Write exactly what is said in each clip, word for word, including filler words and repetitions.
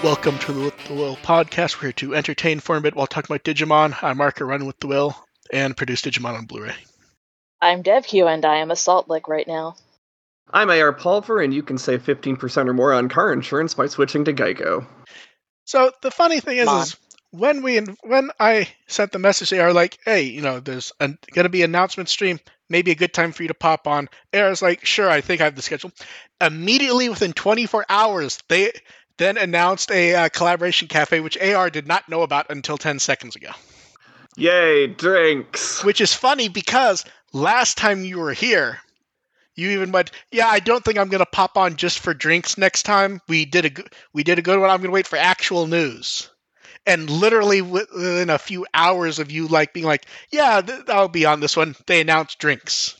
Welcome to the With the Will podcast. We're here to entertain for a bit while talking about Digimon. I'm Mark, a Run with the Will, and produce Digimon on Blu-ray. I'm DevQ, and I am a Salt Lick right now. I'm A R Pulver, and you can save fifteen percent or more on car insurance by switching to Geico. So the funny thing is, Come on. is when we when I sent the message to A R, like, hey, you know, there's going to be an announcement stream, maybe a good time for you to pop on. A R's like, sure, I think I have the schedule. Immediately within twenty-four hours, they then announced a uh, collaboration cafe, which A R did not know about until ten seconds ago. Yay, drinks! Which is funny because last time you were here, you even went, yeah, I don't think I'm going to pop on just for drinks next time. We did a go- we did a good one. I'm going to wait for actual news. And literally within a few hours of you like being like, yeah, th- I'll be on this one, they announced drinks.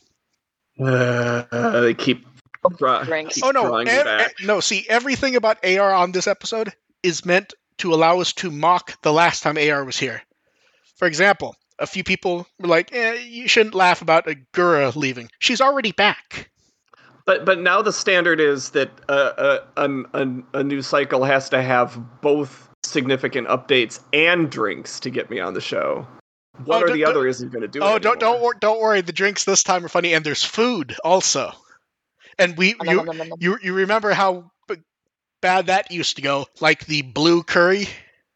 Uh, they keep, dra- Drinks. keep Oh no, drawing me ev- back. e- no. See, everything about A R on this episode is meant to allow us to mock the last time A R was here. For example, a few people were like, eh, you shouldn't laugh about Agura leaving. She's already back. But but now the standard is that uh, a, a, a, a new cycle has to have both significant updates and drinks to get me on the show. One Oh, or don't- the don't- other isn't going to do it Oh, don't don't anymore. wor- don't worry. The drinks this time are funny, and there's food also. And we Nom, you nom, nom, nom, nom. you you remember how b- bad that used to go, like the blue curry.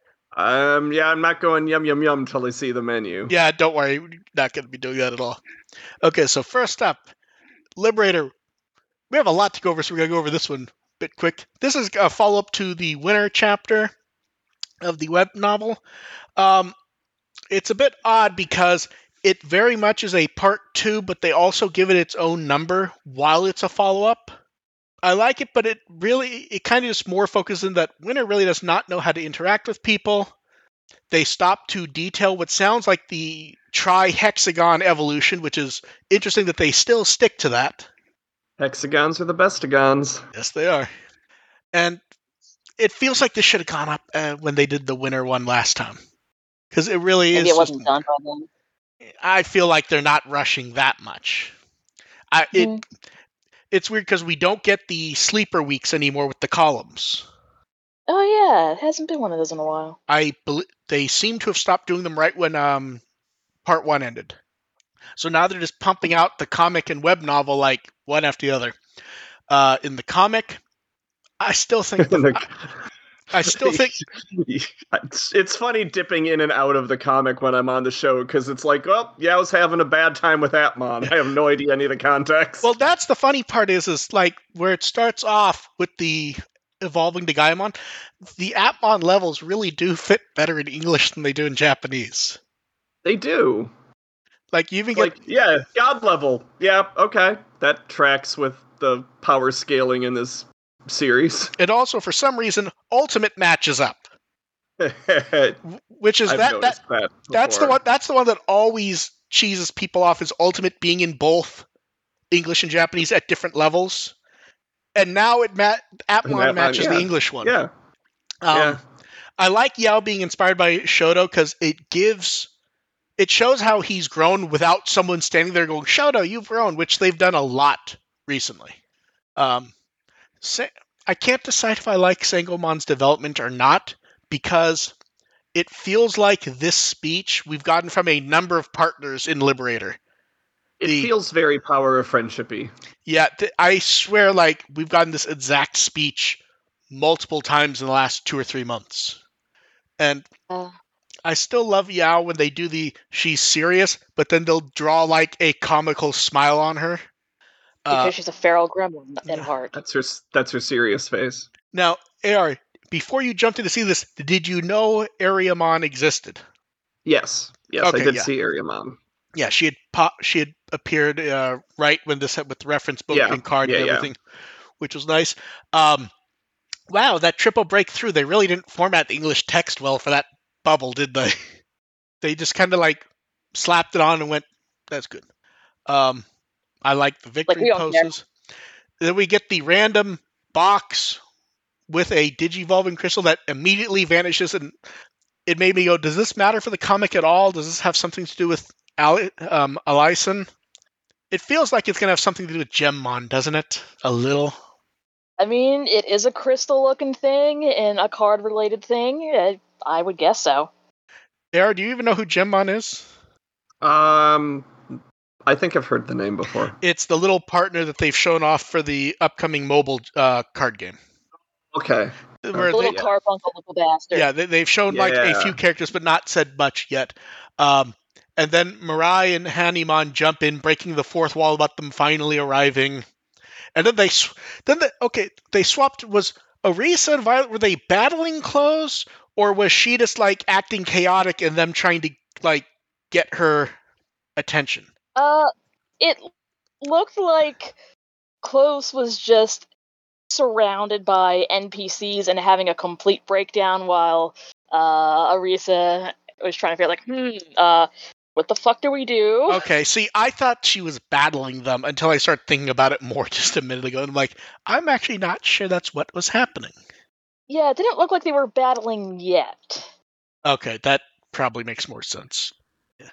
Um, yeah, I'm not going yum yum yum till I see the menu. Yeah, don't worry, we're not going to be doing that at all. Okay, so first up, Liberator. We have a lot to go over, so we're going to go over this one a bit quick. This is a follow-up to the winter chapter of the web novel. Um, it's a bit odd because it very much is a part two, but they also give it its own number while it's a follow-up. I like it, but it really, it kind of just more focuses in that Winter really does not know how to interact with people. They stop to detail what sounds like the tri-hexagon evolution, which is interesting that they still stick to that. Hexagons are the bestagons. Yes, they are. And it feels like this should have gone up uh, when they did the winter one last time. Because it really Maybe is. it wasn't just- done by then. I feel like they're not rushing that much. I, it Mm. It's weird because we don't get the sleeper weeks anymore with the columns. Oh yeah, it hasn't been one of those in a while. I bel They seem to have stopped doing them right when um, part one ended. So now they're just pumping out the comic and web novel like one after the other. Uh, in the comic, I still think the, I, I still think it's, it's funny dipping in and out of the comic when I'm on the show because it's like, well, yeah, I was having a bad time with Atmon. I have no idea any of the context. well, that's the funny part is is like where it starts off with the evolving to Gaimon, the Atmon levels really do fit better in English than they do in Japanese. They do. Like you even get Like, yeah, God level. Yeah, okay. That tracks with the power scaling in this series. and also for some reason Ultimate matches up, I've which is that that noticed that. that's the before. one that's the one that always cheeses people off is Ultimate being in both English and Japanese at different levels. And now it ma- Atmon Atmon, matches the yeah. English one. Yeah, Um, yeah. I like Yao being inspired by Shoto because it gives, it shows how he's grown without someone standing there going, Shoto, you've grown, which they've done a lot recently. Um, Sa- I can't decide if I like Sangomon's development or not because it feels like this speech we've gotten from a number of partners in Liberator. It the- feels very power of friendshipy. Yeah, th- I swear, like, we've gotten this exact speech multiple times in the last two or three months. And Uh, I still love Yao when they do the she's serious, but then they'll draw, like, a comical smile on her. because Uh, she's a feral gremlin at yeah. heart. That's her. That's her serious face. now, A R, before you jumped in to see this, did you know Ariamon existed? Yes, yes, Okay, I did yeah. see Area Mom. Yeah, she had pop, she had appeared uh, right when this with the reference book Yeah, and card yeah, and yeah. everything, which was nice. Um, wow, that triple breakthrough! They really didn't format the English text well for that bubble, did they? They just kind of like slapped it on and went, "That's good." Um, I like the victory we don't care. poses. Then we get the random box with a digivolving crystal that immediately vanishes, and it made me go, "Does this matter for the comic at all? Does this have something to do with Ali- um, Alyson?" It feels like it's going to have something to do with Gemmon, doesn't it? A little. I mean, it is a crystal-looking thing and a card-related thing. I, I would guess so. Dara, do you even know who Gemmon is? Um, I think I've heard the name before. It's the little partner that they've shown off for the upcoming mobile uh, card game. Okay. Where The little they, carbuncle little bastard. yeah, they, they've shown like a Yeah. few characters, but not said much yet. Um, and then Mirai and Hanimon jump in, breaking the fourth wall about them finally arriving. And then they, sw- then the, okay, they swapped. Was Orisa and Violet, were they battling clothes, or was she just like acting chaotic and them trying to like get her attention? Uh, it looked like Close was just surrounded by N P Cs and having a complete breakdown while uh, Orisa was trying to figure like, hmm, uh, what the fuck do we do? Okay, see, I thought she was battling them until I started thinking about it more just a minute ago. And I'm like, I'm actually not sure that's what was happening. Yeah, it didn't look like they were battling yet. Okay, that probably makes more sense. Yeah.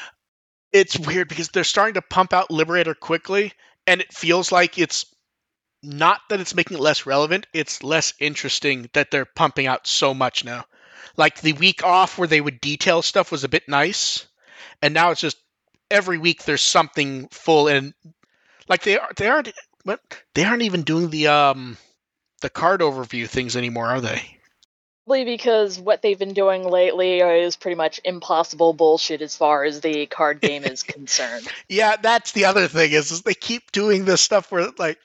It's weird because they're starting to pump out Liberator quickly, and it feels like it's not that it's making it less relevant, it's less interesting that they're pumping out so much now. Like the week off where they would detail stuff was a bit nice, and now it's just every week there's something full, and like they are they aren't what they aren't even doing the um the card overview things anymore, are they? Probably because what they've been doing lately is pretty much impossible bullshit as far as the card game is concerned. Yeah, that's the other thing is, is they keep doing this stuff where like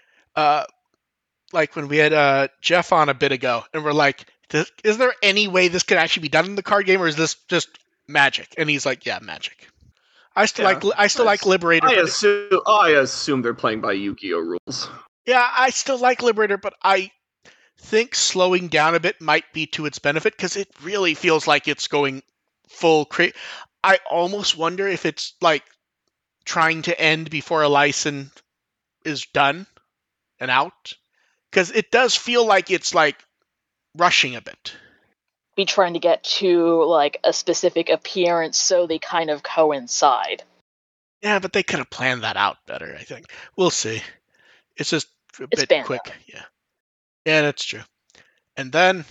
uh like when we had uh Jeff on a bit ago and we're like, is there any way this could actually be done in the card game, or is this just magic? And he's like, yeah, magic. I still Yeah, like I still like Liberator. I but assume I assume they're playing by Yu-Gi-Oh rules. yeah, I still like Liberator, but I think slowing down a bit might be to its benefit because it really feels like it's going full cra- I almost wonder if it's like trying to end before a license is done and out, because it does feel like it's like rushing a bit. Be trying to get to like a specific appearance so they kind of coincide. Yeah, but they could have planned that out better, I think. We'll see. It's just a It's bit Bandai. quick. Yeah. Yeah, that's true. And then,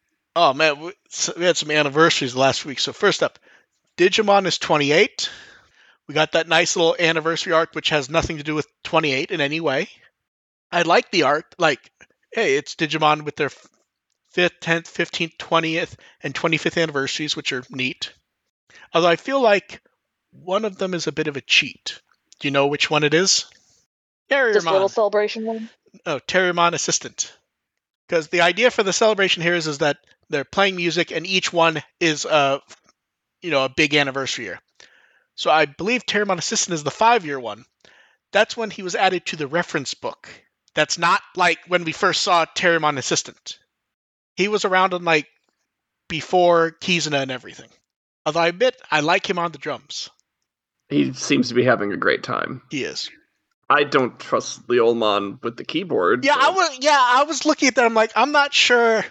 oh man, we, so we had some anniversaries last week. So first up, Digimon is twenty-eight. We got that nice little anniversary art, which has nothing to do with twenty-eight in any way. I like the art. Like, hey, it's Digimon with their fifth, tenth, fifteenth, twentieth, and twenty-fifth anniversaries, which are neat. Although I feel like one of them is a bit of a cheat. Do you know which one it is? Just a little Terriermon. celebration one. Oh, Terriermon Assistant. Because the idea for the celebration here is, is that they're playing music, and each one is a, you know, a big anniversary year. So I believe Terriermon Assistant is the five-year one. That's when he was added to the reference book. That's not like when we first saw Terriermon Assistant. He was around on like before Kizuna and everything. Although I admit I like him on the drums. He seems to be having a great time. He is. I don't trust Leolmon with the keyboard. Yeah, but I was. Yeah, I was looking at that. I'm like, I'm not sure.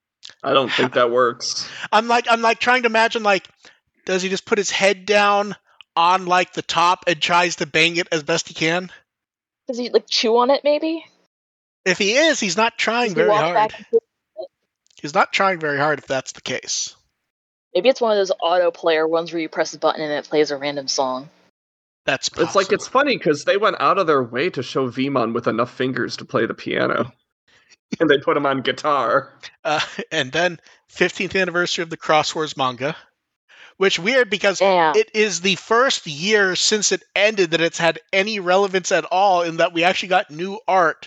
I don't think that works. I'm like, I'm like trying to imagine, like, does he just put his head down on like the top and tries to bang it as best he can? Does he like chew on it maybe? If he is, he's not trying Does he very walk hard. back and forth? He's not trying very hard if that's the case. Maybe it's one of those auto player ones where you press a button and it plays a random song. That's possible. It's like, it's funny because they went out of their way to show Vmon with enough fingers to play the piano. And they put him on guitar. Uh, and then fifteenth anniversary of the Cross Wars manga. Which weird because Damn. it is the first year since it ended that it's had any relevance at all, in that we actually got new art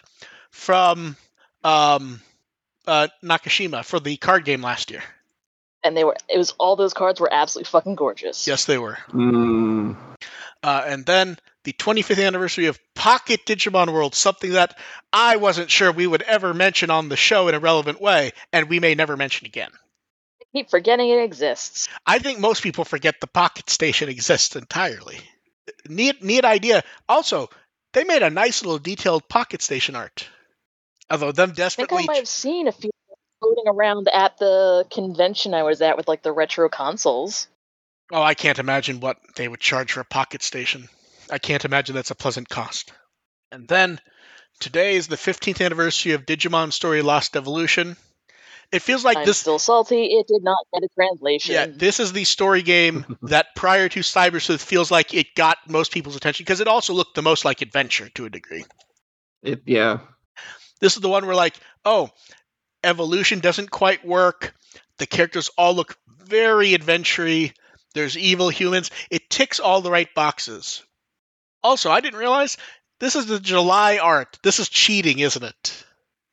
from um, uh, Nakashima for the card game last year. And they were it was all those cards were absolutely fucking gorgeous. Yes, they were. Mm. Uh, and then the twenty-fifth anniversary of Pocket Digimon World, something that I wasn't sure we would ever mention on the show in a relevant way, and we may never mention again. I keep forgetting it exists. I think most people forget the Pocket Station exists entirely. Neat, neat idea. Also, they made a nice little detailed Pocket Station art. Although them I think desperately... I might have seen a few floating around at the convention I was at with like the retro consoles. Oh, I can't imagine what they would charge for a Pocket Station. I can't imagine that's a pleasant cost. And then Today is the fifteenth anniversary of Digimon Story Lost Evolution. It feels like I'm this. still salty. It did not get a translation. Yeah, this is the story game that prior to Cyber Sleuth feels like it got most people's attention because it also looked the most like Adventure to a degree. It, yeah. This is the one where like, oh, evolution doesn't quite work. The characters all look very adventure-y. There's evil humans. It ticks all the right boxes. Also, I didn't realize this is the July art. This is cheating, isn't it?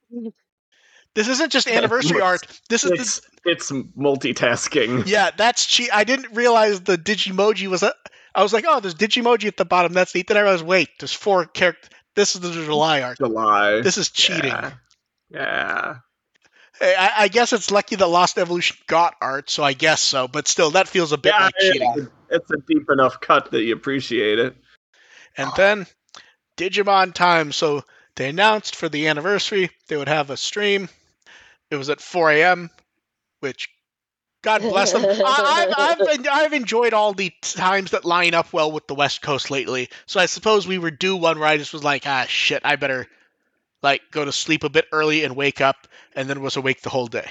This isn't just anniversary It's- art. This is It's the it's multitasking. yeah. That's cheat. I didn't realize the Digimoji was a. I was like, oh, there's Digimoji at the bottom. That's neat. Then I realized, wait, there's four characters. This is the July art. July. This is cheating. Yeah. yeah. Hey, I, I guess it's lucky that Lost Evolution got art, so I guess so. But still, that feels a bit Yeah, like cheating. It's, it's a deep enough cut that you appreciate it. And then Digimon time. So they announced for the anniversary they would have a stream. It was at four a.m., which God bless them. I, I've, I've I've enjoyed all the times that line up well with the West Coast lately. So I suppose we were due one where I just was like, ah, shit, I better like go to sleep a bit early and wake up, and then was awake the whole day.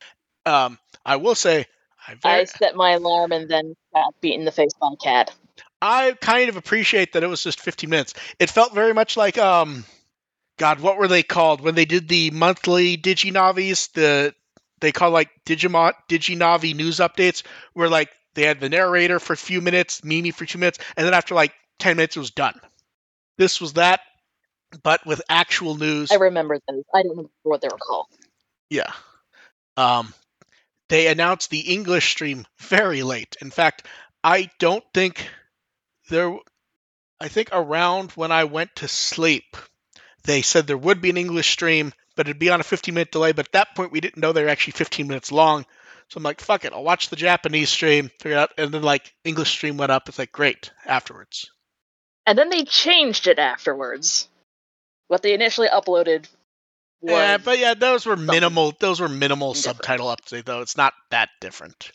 Um, I will say, I very, I set my alarm and then got beaten in the face by a cat. I kind of appreciate that it was just fifteen minutes. It felt very much like, um, God, what were they called when they did the monthly Diginavis? The they call like Digimon Diginavi news updates, where like they had the narrator for a few minutes, Mimi for two minutes, and then after like ten minutes, it was done. This was that, but with actual news. I remember those. I don't remember what they were called. Yeah. Um, they announced the English stream very late. In fact, I don't think there. I think around when I went to sleep, they said there would be an English stream, but it'd be on a fifteen minute delay. But at that point, we didn't know they were actually fifteen minutes long. So I'm like, fuck it, I'll watch the Japanese stream, figure it out. And then, like, English stream went up. It's like, great, afterwards. And then they changed it afterwards. What they initially uploaded was... Yeah, but yeah, those were something minimal. Those were minimal different. subtitle update, though. It's not that different.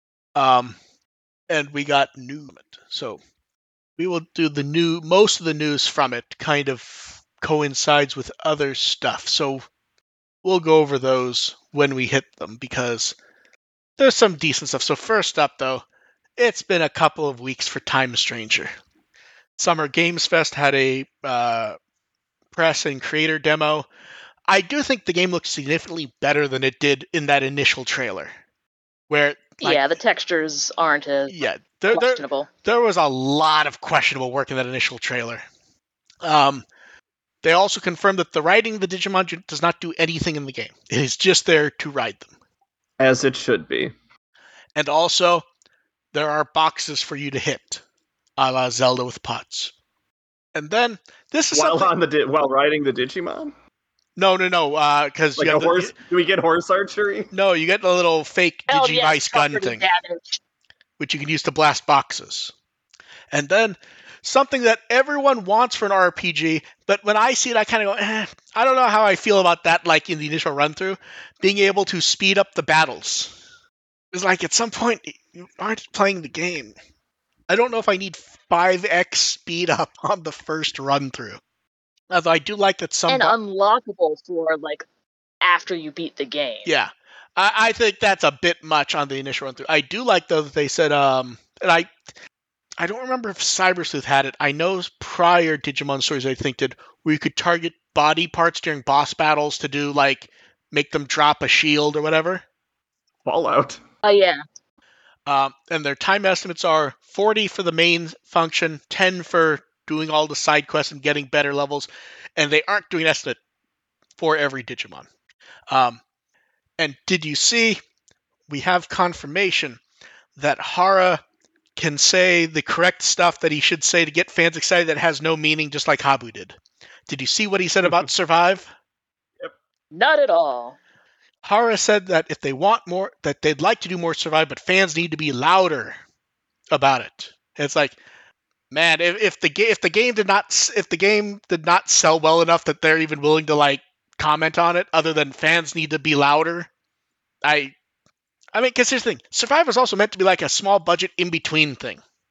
Um, and we got new. So we will do the new. Most of the news from it kind of coincides with other stuff. So we'll go over those when we hit them because there's some decent stuff. So first up, though, it's been a couple of weeks for Time Stranger. Summer Games Fest had a uh, press and creator demo. I do think the game looks significantly better than it did in that initial trailer. Where like, yeah, the textures aren't as yeah, there, there, questionable. there was a lot of questionable work in that initial trailer. Um, they also confirmed that the riding of the Digimon does not do anything in the game. It is just there to ride them. As it should be. And also, there are boxes for you to hit, a la Zelda with pots. And then, this is while something... on the di- while riding the Digimon? No, no, no, because like you a have horse. The, do we get horse archery? No, you get the little fake Hell Digivice yeah, gun property thing, damage. which you can use to blast boxes. And then something that everyone wants for an R P G, but when I see it, I kind of go, eh, I don't know how I feel about that. Like in the initial run through, being able to speed up the battles. It's like at some point you aren't playing the game. I don't know if I need five x speed up on the first run through. Although I do like that some... And unlockable for, like, after you beat the game. Yeah. I, I think that's a bit much on the initial run through. I do like, though, that they said... um, and I I don't remember if Cyber Sleuth had it. I know prior Digimon stories, I think, did, where you could target body parts during boss battles to do, like, make them drop a shield or whatever. Fallout. Oh, yeah. Um, and their time estimates are forty for the main function, ten for doing all the side quests and getting better levels, and they aren't doing estimate for every Digimon. Um, and did you see, we have confirmation that Hara can say the correct stuff that he should say to get fans excited that has no meaning, just like Habu did. Did you see what he said about Survive? Yep. Not at all. Hara said that if they want more, that they'd like to do more Survive, but fans need to be louder about it. It's like, man, if, if the game if the game did not if the game did not sell well enough that they're even willing to like comment on it, other than fans need to be louder, I, I mean, because here's the thing: Survive was also meant to be like a small budget in between thing.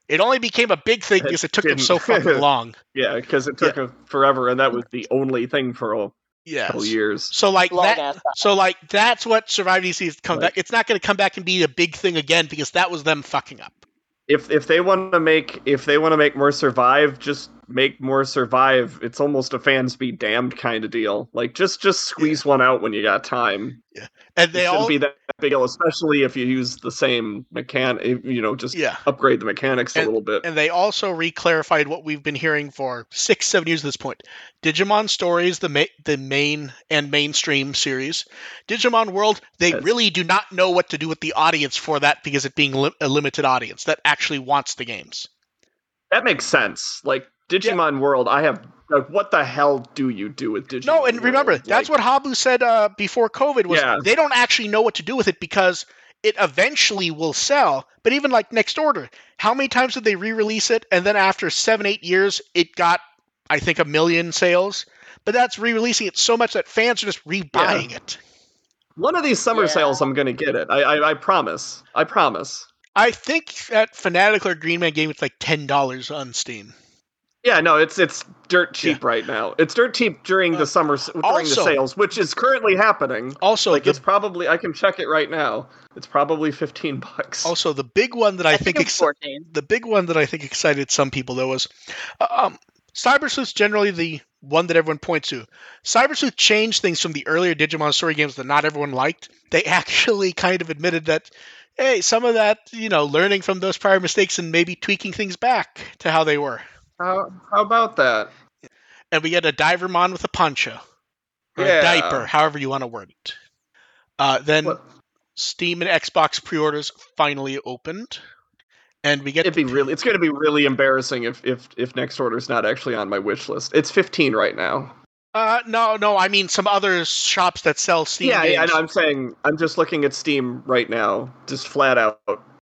It only became a big thing It because it took them didn't. so fucking long. Yeah, because it took Yeah. a- forever, and that was the only thing for a couple Yes. years. So like Long that. ass time. So like that's what Survivor needs to come Like- back. It's not going to come back and be a big thing again because that was them fucking up. If if they want to make if they want to make more Survive, just make more Survive. It's almost a fans be damned kind of deal. Like just just squeeze one out when you got time. And It they shouldn't all be that big deal, especially if you use the same mechan. You know, just yeah. upgrade the mechanics a little bit. And they also re-clarified what we've been hearing for six, seven years at this point. Digimon Stories, the ma- the main and mainstream series. Digimon World, they Yes. really do not know what to do with the audience for that because it being li- a limited audience that actually wants the games. That makes sense. Like Digimon World, I have like, what the hell do you do with Digimon? No, and remember, World? that's Like, what Habu said uh, before COVID was Yeah. they don't actually know what to do with it because it eventually will sell. But even like Next Order, how many times did they re-release it? And then after seven, eight years, it got, I think, a million sales. But that's re-releasing it so much that fans are just rebuying it. one of these summer Yeah. sales, I'm gonna get it. I, I I promise. I promise. I think at Fnatic or Green Man Game, it's like ten dollars on Steam. Yeah, no, it's it's dirt cheap right now. It's dirt cheap during Uh, the summer s- during also- the sales, which is currently happening. Also, like the, it's probably I can check it right now. It's probably fifteen bucks. also the big one that I, I think, think it's exci- fourteen. the big one that I think excited some people though was uh, um, Cyber Sleuth's generally the one that everyone points to. Cyber Sleuth changed things from the earlier Digimon story games that not everyone liked. They actually kind of admitted that, hey, some of that, you know, learning from those prior mistakes and maybe tweaking things back to how they were. How how about that? And we get a Divermon with a poncho. Or Yeah. a diaper, however you want to word it. Uh, then What? Steam and Xbox pre-orders finally opened. And we get It'd be really it's gonna be really embarrassing if if if Next Order's not actually on my wish list. It's fifteen right now. Uh, no, no, I mean some other shops that sell Steam yeah, games. yeah, I know, I'm saying I'm just looking at Steam right now, just flat out.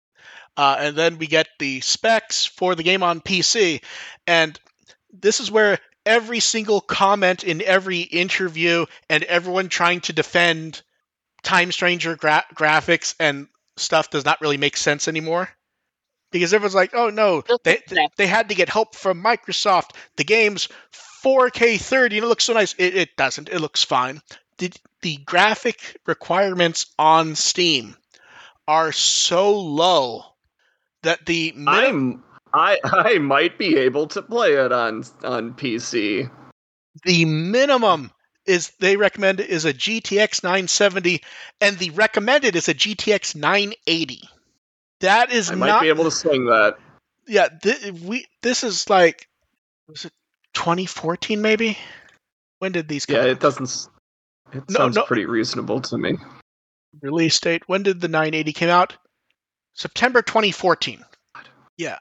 Uh, and then we get the specs for the game on P C. And this is where every single comment in every interview and everyone trying to defend Time Stranger gra- graphics and stuff does not really make sense anymore. Because everyone's like, oh no, they, they, they had to get help from Microsoft. The game's four K thirty and it looks so nice. It, it doesn't. It looks fine. The, the graphic requirements on Steam are so low that the minim- I'm I I might be able to play it on on P C. the minimum is they recommend is a G T X nine seventy and the recommended is a G T X nine eighty. That is I not might be able to swing that. yeah, th- we this is like was it twenty fourteen maybe? When did these come Yeah, out? it doesn't. s- It No, sounds no. pretty reasonable to me. Release date. When did the nine eighty came out? September twenty fourteen. Yeah.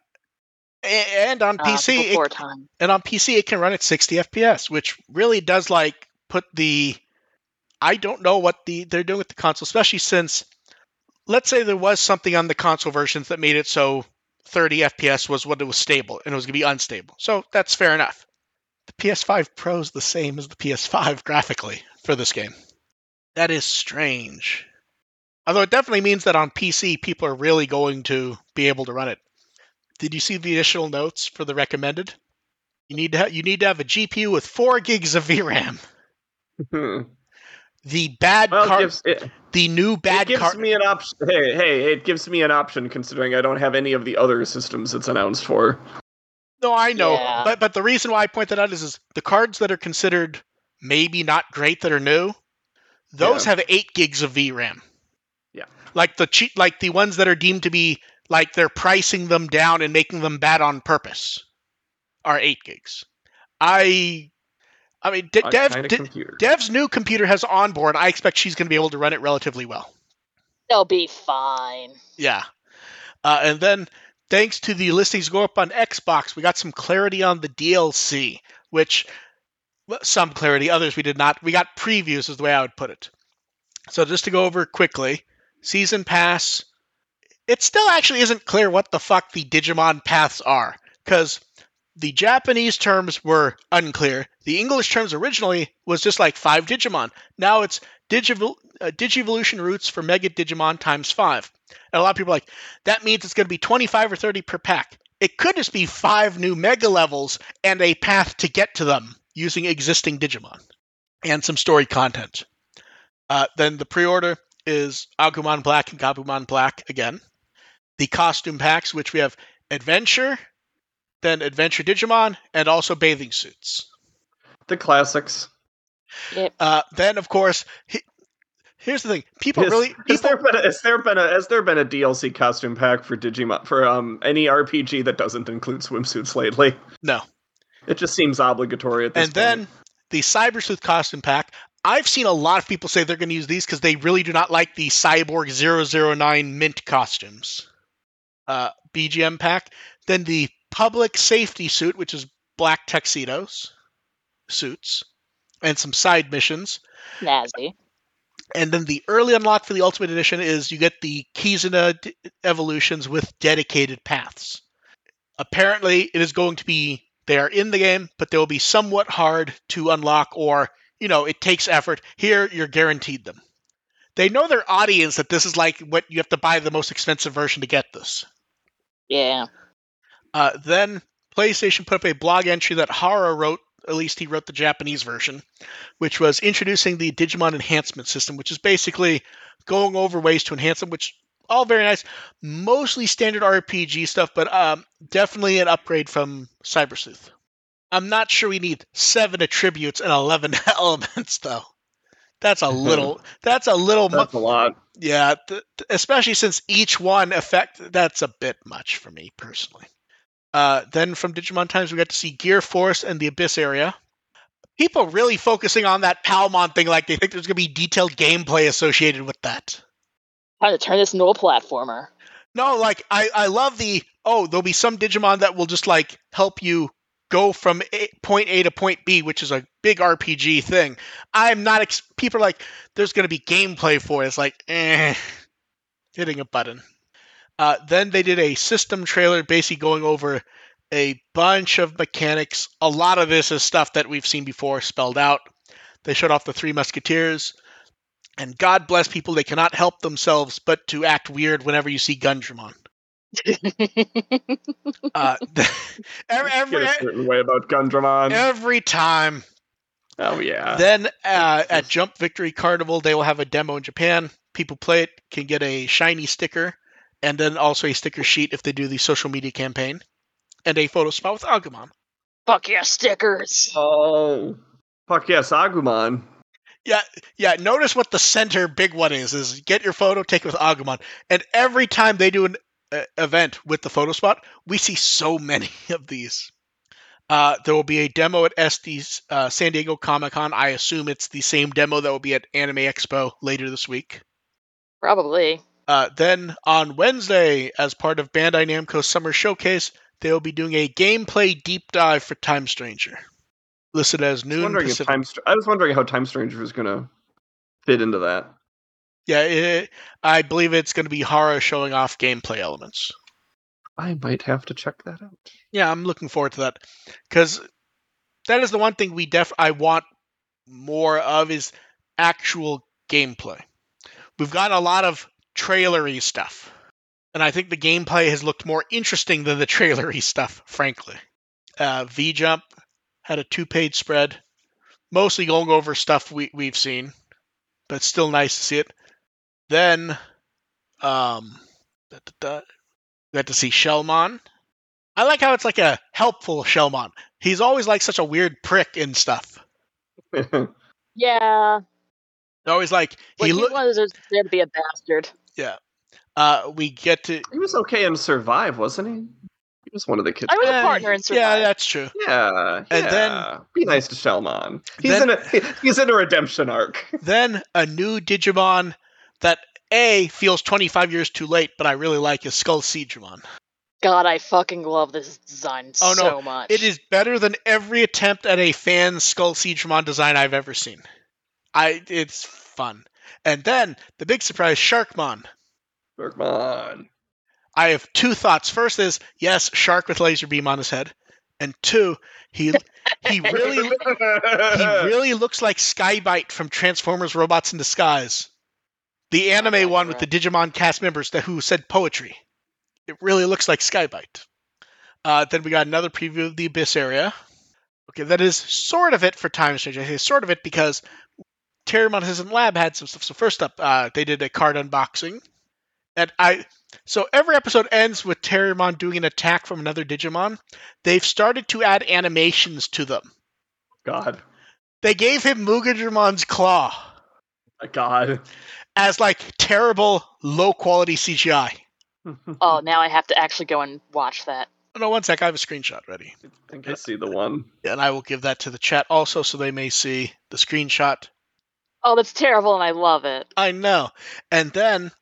A- And on Uh, P C, before it, time. and on P C it can run at sixty F P S, which really does like put the I don't know what the they're doing with the console, especially since let's say there was something on the console versions that made it so thirty F P S was what it was stable and it was going to be unstable. So that's fair enough. The P S five Pro is the same as the P S five graphically for this game. That is strange. Although it definitely means that on P C people are really going to be able to run it. Did you see the additional notes for the recommended? You need to ha- you need to have a G P U with four gigs of V RAM. Hmm. The bad Well, it card, gives it, the new it bad gives card. me an option. Hey, hey, it gives me an option considering I don't have any of the other systems it's announced for. No, I know, Yeah. but but the reason why I point that out is, is the cards that are considered maybe not great that are new, those Yeah. have eight gigs of V RAM. Yeah. Like the cheap, like the ones that are deemed to be like they're pricing them down and making them bad on purpose, are eight gigs. I, I mean, De- What Dev, kind of De- computer? Dev's new computer has onboard. I expect she's going to be able to run it relatively well. They'll be fine. Yeah. Uh, and then, thanks to the listings go up on Xbox, we got some clarity on the D L C, which, well, some clarity, others we did not. We got previews is the way I would put it. So just to go over quickly, Season Pass, it still actually isn't clear what the fuck the Digimon paths are, because the Japanese terms were unclear. The English terms originally was just like five Digimon. Now it's Digivol- uh, Digivolution routes for Mega Digimon times five. And a lot of people are like, that means it's going to be twenty-five or thirty per pack. it could just be five new mega levels and a path to get to them using existing Digimon and some story content. Uh, then the pre-order is Agumon Black and Gabumon Black again. The costume packs, which we have Adventure, then Adventure Digimon, and also bathing suits. The classics. Yep. Uh, then, of course, he, here's the thing: people Has, really. has People, there been a, has there been a has there been a D L C costume pack for Digimon for um any R P G that doesn't include swimsuits lately? No. It just seems obligatory at this and point. then the Cyber Sleuth costume pack. I've seen a lot of people say they're going to use these because they really do not like the Cyborg zero zero nine mint costumes. Uh, B G M pack. Then the Public Safety suit, which is black tuxedos suits, and some side missions. Snazzy. And then the early unlock for the Ultimate Edition is you get the Kizuna d- evolutions with dedicated paths. Apparently, it is going to be, they are in the game, but they will be somewhat hard to unlock, or, you know, it takes effort. Here, you're guaranteed them. They know their audience that this is like what you have to buy the most expensive version to get this. Yeah. Uh, then PlayStation put up a blog entry that Hara wrote, at least he wrote the Japanese version, which was introducing the Digimon Enhancement System, which is basically going over ways to enhance them, which all very nice. Mostly standard R P G stuff, but um, definitely an upgrade from Cyber Sleuth. I'm not sure we need seven attributes and eleven elements, though. That's a little. That's a little. That's mu- a lot. Yeah, th- th- especially since each one affect. That's a bit much for me personally. Uh, then from Digimon Times, we got to see Gear Force and the Abyss area. People really focusing on that Palmon thing, like they think there's going to be detailed gameplay associated with that. Trying to turn this into a platformer. No, like, I, I love the, oh, there'll be some Digimon that will just, like, help you go from a, point A to point B, which is a big R P G thing. I'm not, ex- people are like, there's going to be gameplay for it. It's like, eh, hitting a button. Uh, then they did a system trailer basically going over a bunch of mechanics. A lot of this is stuff that we've seen before spelled out. They showed off the Three Musketeers. And God bless people, they cannot help themselves but to act weird whenever you see Gundramon. uh, every, every, Get a certain way about Gundramon. every time. Oh, yeah. Then uh, at Jump Victory Carnival, they will have a demo in Japan. People play it, can get a shiny sticker, and then also a sticker sheet if they do the social media campaign, and a photo spot with Agumon. Fuck yeah, stickers! Oh. Fuck yes, Agumon. Yeah, yeah. Notice what the center big one is, is get your photo, take it with Agumon. And every time they do an uh, event with the photo spot, we see so many of these. Uh, there will be a demo at S D's uh, San Diego Comic-Con. I assume it's the same demo that will be at Anime Expo later this week. Probably. Uh, then on Wednesday, as part of Bandai Namco's Summer Showcase, they will be doing a gameplay deep dive for Time Stranger. Listed as I was, noon wondering if Pacific. Time Str- I was wondering how Time Stranger was going to fit into that. Yeah, it, I believe it's going to be Hara showing off gameplay elements. I might have to check that out. Yeah, I'm looking forward to that. Because that is the one thing we def I want more of is actual gameplay. We've gotten a lot of trailery stuff. And I think the gameplay has looked more interesting than the trailery stuff, frankly. Uh, V-Jump had a two-page spread, mostly going over stuff we, we've seen, but still nice to see it. Then, um, da, da, da, we got to see Shellmon. I like how it's like a helpful Shellmon. He's always like such a weird prick and stuff. Yeah. Always like Well, he he look. was there to be a bastard. Yeah. Uh, we get to. He was okay in Survive, wasn't he? He was one of the kids. I was a Eh, partner in Survive. Yeah, that's true. Yeah, And yeah. then- be nice to Shellmon. He's then- in a he's in a redemption arc. Then a new Digimon that A feels twenty-five years too late, but I really like is Skull Seedramon. God, I fucking love this design Oh, no, so much. It is better than every attempt at a fan Skull Seedramon design I've ever seen. I it's fun. And then the big surprise, Sharkmon. Sharkmon. I have two thoughts. First is yes, shark with laser beam on his head, and two, he he really he really looks like Skybite from Transformers: Robots in Disguise, the anime one with the Digimon cast members that who said poetry. It really looks like Skybite. Uh, then we got another preview of the Abyss area. Okay, that is sort of it for Time Strange. I say sort of it because Terriermon Assistant Lab had some stuff. So first up, uh, they did a card unboxing. And I, so every episode ends with Terriermon doing an attack from another Digimon. They've started to add animations to them. God. They gave him Mugadramon's claw. God. As like terrible, low quality C G I. Oh, now I have to actually go and watch that. Oh, no, one sec. I have a screenshot ready. I think I see the one. And I will give that to the chat also so they may see the screenshot. Oh, that's terrible, and I love it. I know. And then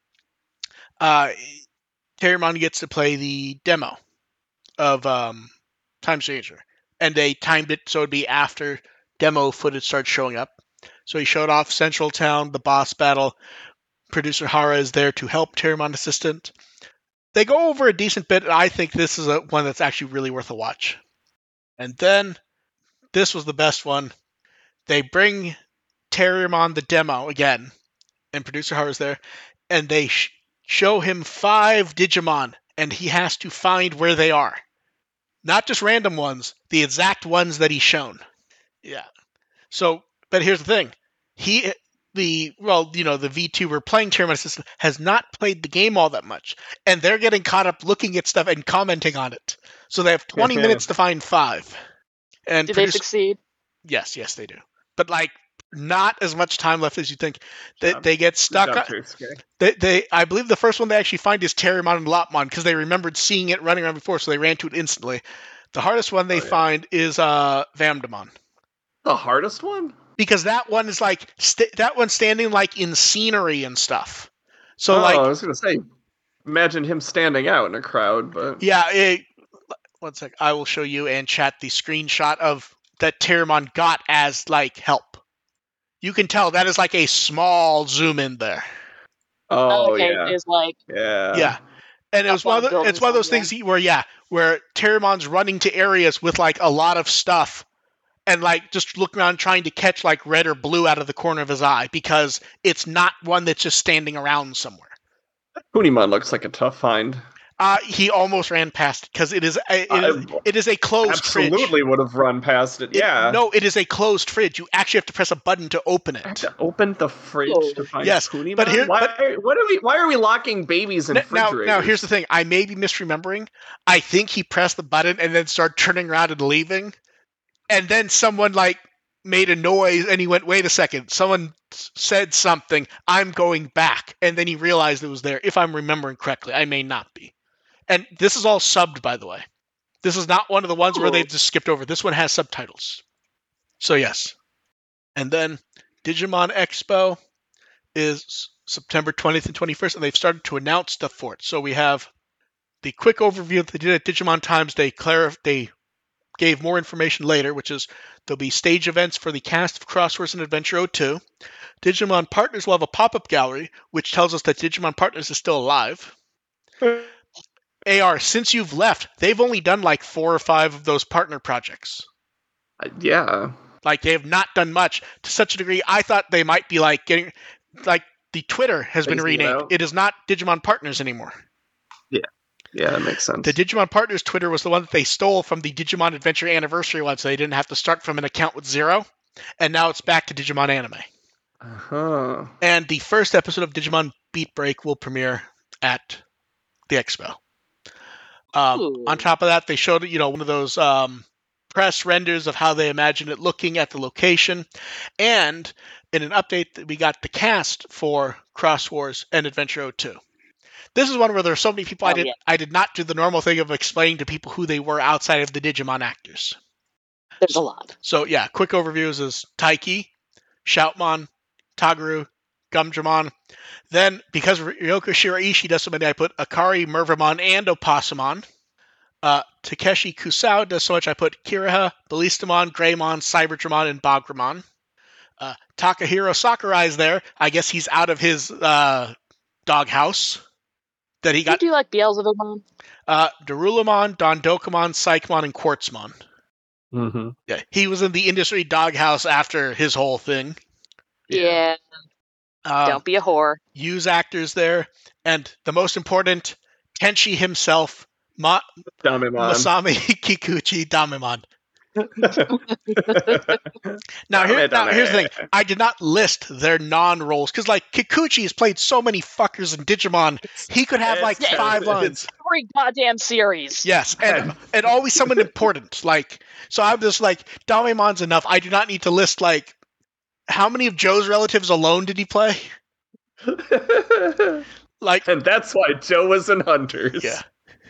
uh, Terriermon gets to play the demo of um, Time Stranger. And they timed it so it'd be after demo footage started showing up. So he showed off Central Town, the boss battle. Producer Hara is there to help Terriermon Assistant. They go over a decent bit, and I think this is a, one that's actually really worth a watch. And then, this was the best one. They bring Terriermon the demo again, and Producer Hara is there, and they sh- show him five Digimon, and he has to find where they are. Not just random ones, the exact ones that he's shown. Yeah. So, but here's the thing. He... The well, you know, the VTuber playing Terriermon Assistant has not played the game all that much, and they're getting caught up looking at stuff and commenting on it. So they have twenty minutes to find five. And Did produce- they succeed? Yes, yes, they do. But like, not as much time left as you think. They Job. they get stuck. Job, On, Tritsuke. they they I believe the first one they actually find is Terriermon and Lopmon because they remembered seeing it running around before, so they ran to it instantly. The hardest one they Oh, yeah. find is uh Vamdemon. The hardest one? Because that one is like st- that one's standing like in scenery and stuff. So oh, like, I was gonna say, imagine him standing out in a crowd, but yeah. It, one sec, I will show you and chat the screenshot of that Terriermon got as like help. You can tell that is like a small zoom in there. oh okay, yeah, it's like yeah, Yeah, and it Up was one on of the, buildings it's one of those somewhere. things where yeah, where Terriermon's running to areas with like a lot of stuff. And like just looking around trying to catch like red or blue out of the corner of his eye because it's not one that's just standing around somewhere. Kunimon looks like a tough find. Uh, he almost ran past it because it is a, it, is, I it is a closed fridge. absolutely would have run past it. It- Yeah. No, it is a closed fridge. You actually have to press a button to open I have it. to open the fridge Oh. to find Yes, Kunimon? but here- why, but- what are we? Why are we locking babies in N- Now, refrigerators? now here's the thing. I may be misremembering. I think he pressed the button and then started turning around and leaving. And then someone like made a noise and he went, wait a second. Someone s- said something. I'm going back. And then he realized it was there. If I'm remembering correctly. I may not be. And this is all subbed, by the way. This is not one of the ones where Ooh. they've just skipped over. This one has subtitles. So yes. And then Digimon Expo is September twentieth and twenty-first, and they've started to announce stuff for it. So we have the quick overview that they did at Digimon Times. They clarif- they gave more information later, which is there'll be stage events for the cast of Crosswords and Adventure oh two. Digimon Partners will have a pop-up gallery, which tells us that Digimon Partners is still alive. A R, since you've left, they've only done like four or five of those partner projects. Uh, yeah. Like, they have not done much. To such a degree, I thought they might be like getting... Like, the Twitter has been Phasing it renamed. out. It is not Digimon Partners anymore. Yeah, that makes sense. The Digimon Partners Twitter was the one that they stole from the Digimon Adventure Anniversary one, so they didn't have to start from an account with zero. And now it's back to Digimon Anime. Uh-huh. And the first episode of Digimon Beat Break will premiere at the Expo. Um, Ooh. on top of that, they showed you know one of those um, press renders of how they imagine it looking at the location. And in an update, we got the cast for Cross Wars and Adventure oh two. This is one where there are so many people I Oh, did yeah. I did not do the normal thing of explaining to people who they were outside of the Digimon actors. There's a lot. So yeah, quick overviews is Taiki, Shoutmon, Tagaru, Gumdramon. Then, because Ryoko Shiraishi does so many, I put Akari, Mervamon, and Opossumon. Uh, Takeshi Kusao does so much, I put Kiraha, Ballistamon, Greymon, Cyberdramon, and Bogramon. Uh, Takahiro Sakurai is there. I guess he's out of his uh, doghouse that he You got. do like Beelzebubmon? Uh, Darulamon, Dondokamon, Psychmon, and Quartzmon. Mm-hmm. Yeah, he was in the industry doghouse after his whole thing. Yeah. Um, Don't be a whore. use actors there, and the most important, Tenchi himself, Ma- Damemon. Masami Kikuchi Damemon. Now, here, Dame, now dame. here's the thing. I did not list their non-roles because, like, Kikuchi has played so many fuckers in Digimon. He could have like It's- five it's- lines. Every goddamn series. Yes, and and always someone important. Like, so I'm just like, Damemon's enough. I do not need to list like how many of Joe's relatives alone did he play? Like, And that's why Joe was in Hunters. yeah.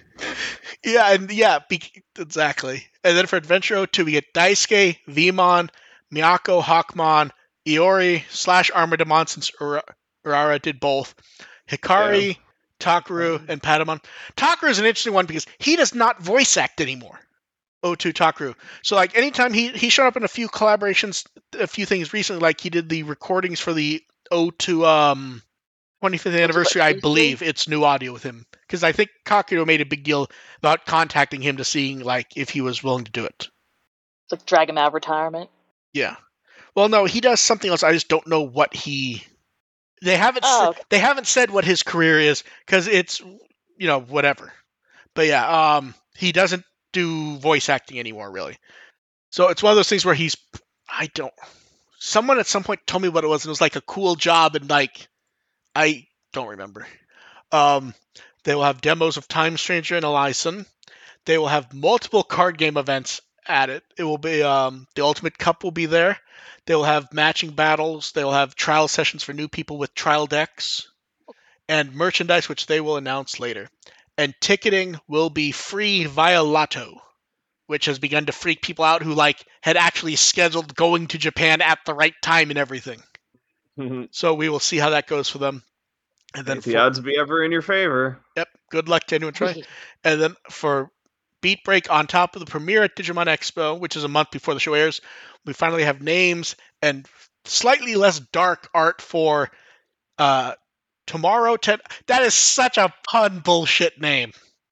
Yeah, and yeah, be- exactly. And then for Adventure oh two, we get Daisuke, Vmon, Miyako, Hawkmon, Iori, slash Armadamon, since Ura- Urara did both, Hikari, Takaru, and Patamon. Takaru is an interesting one because he does not voice act anymore. oh two Takaru. So, like, anytime he, he showed up in a few collaborations, a few things recently, like he did the recordings for the oh two um, twenty-fifth anniversary, I believe. It's new audio with him. Because I think Kakuto made a big deal about contacting him to seeing, like, if he was willing to do it. It's like drag him out of retirement. Yeah. Well, no, he does something else. I just don't know what he... They haven't Oh, s- okay. They haven't said what his career is, because it's, you know, whatever. But yeah, um, he doesn't do voice acting anymore, really. So it's one of those things where he's... I don't... Someone at some point told me what it was, and it was like a cool job, and like... I don't remember. Um... They will have demos of Time Stranger and Elyson. They will have multiple card game events at it. It will be um, the Ultimate Cup will be there. They will have matching battles. They will have trial sessions for new people with trial decks and merchandise, which they will announce later. And ticketing will be free via Lotto, which has begun to freak people out who like had actually scheduled going to Japan at the right time and everything. Mhm. So we will see how that goes for them. And then If the for- odds be ever in your favor. Yep. Good luck to anyone trying. And then for Beat Break, on top of the premiere at Digimon Expo, which is a month before the show airs, we finally have names and slightly less dark art for uh, Tomorrow. Ten- that is such a pun bullshit name.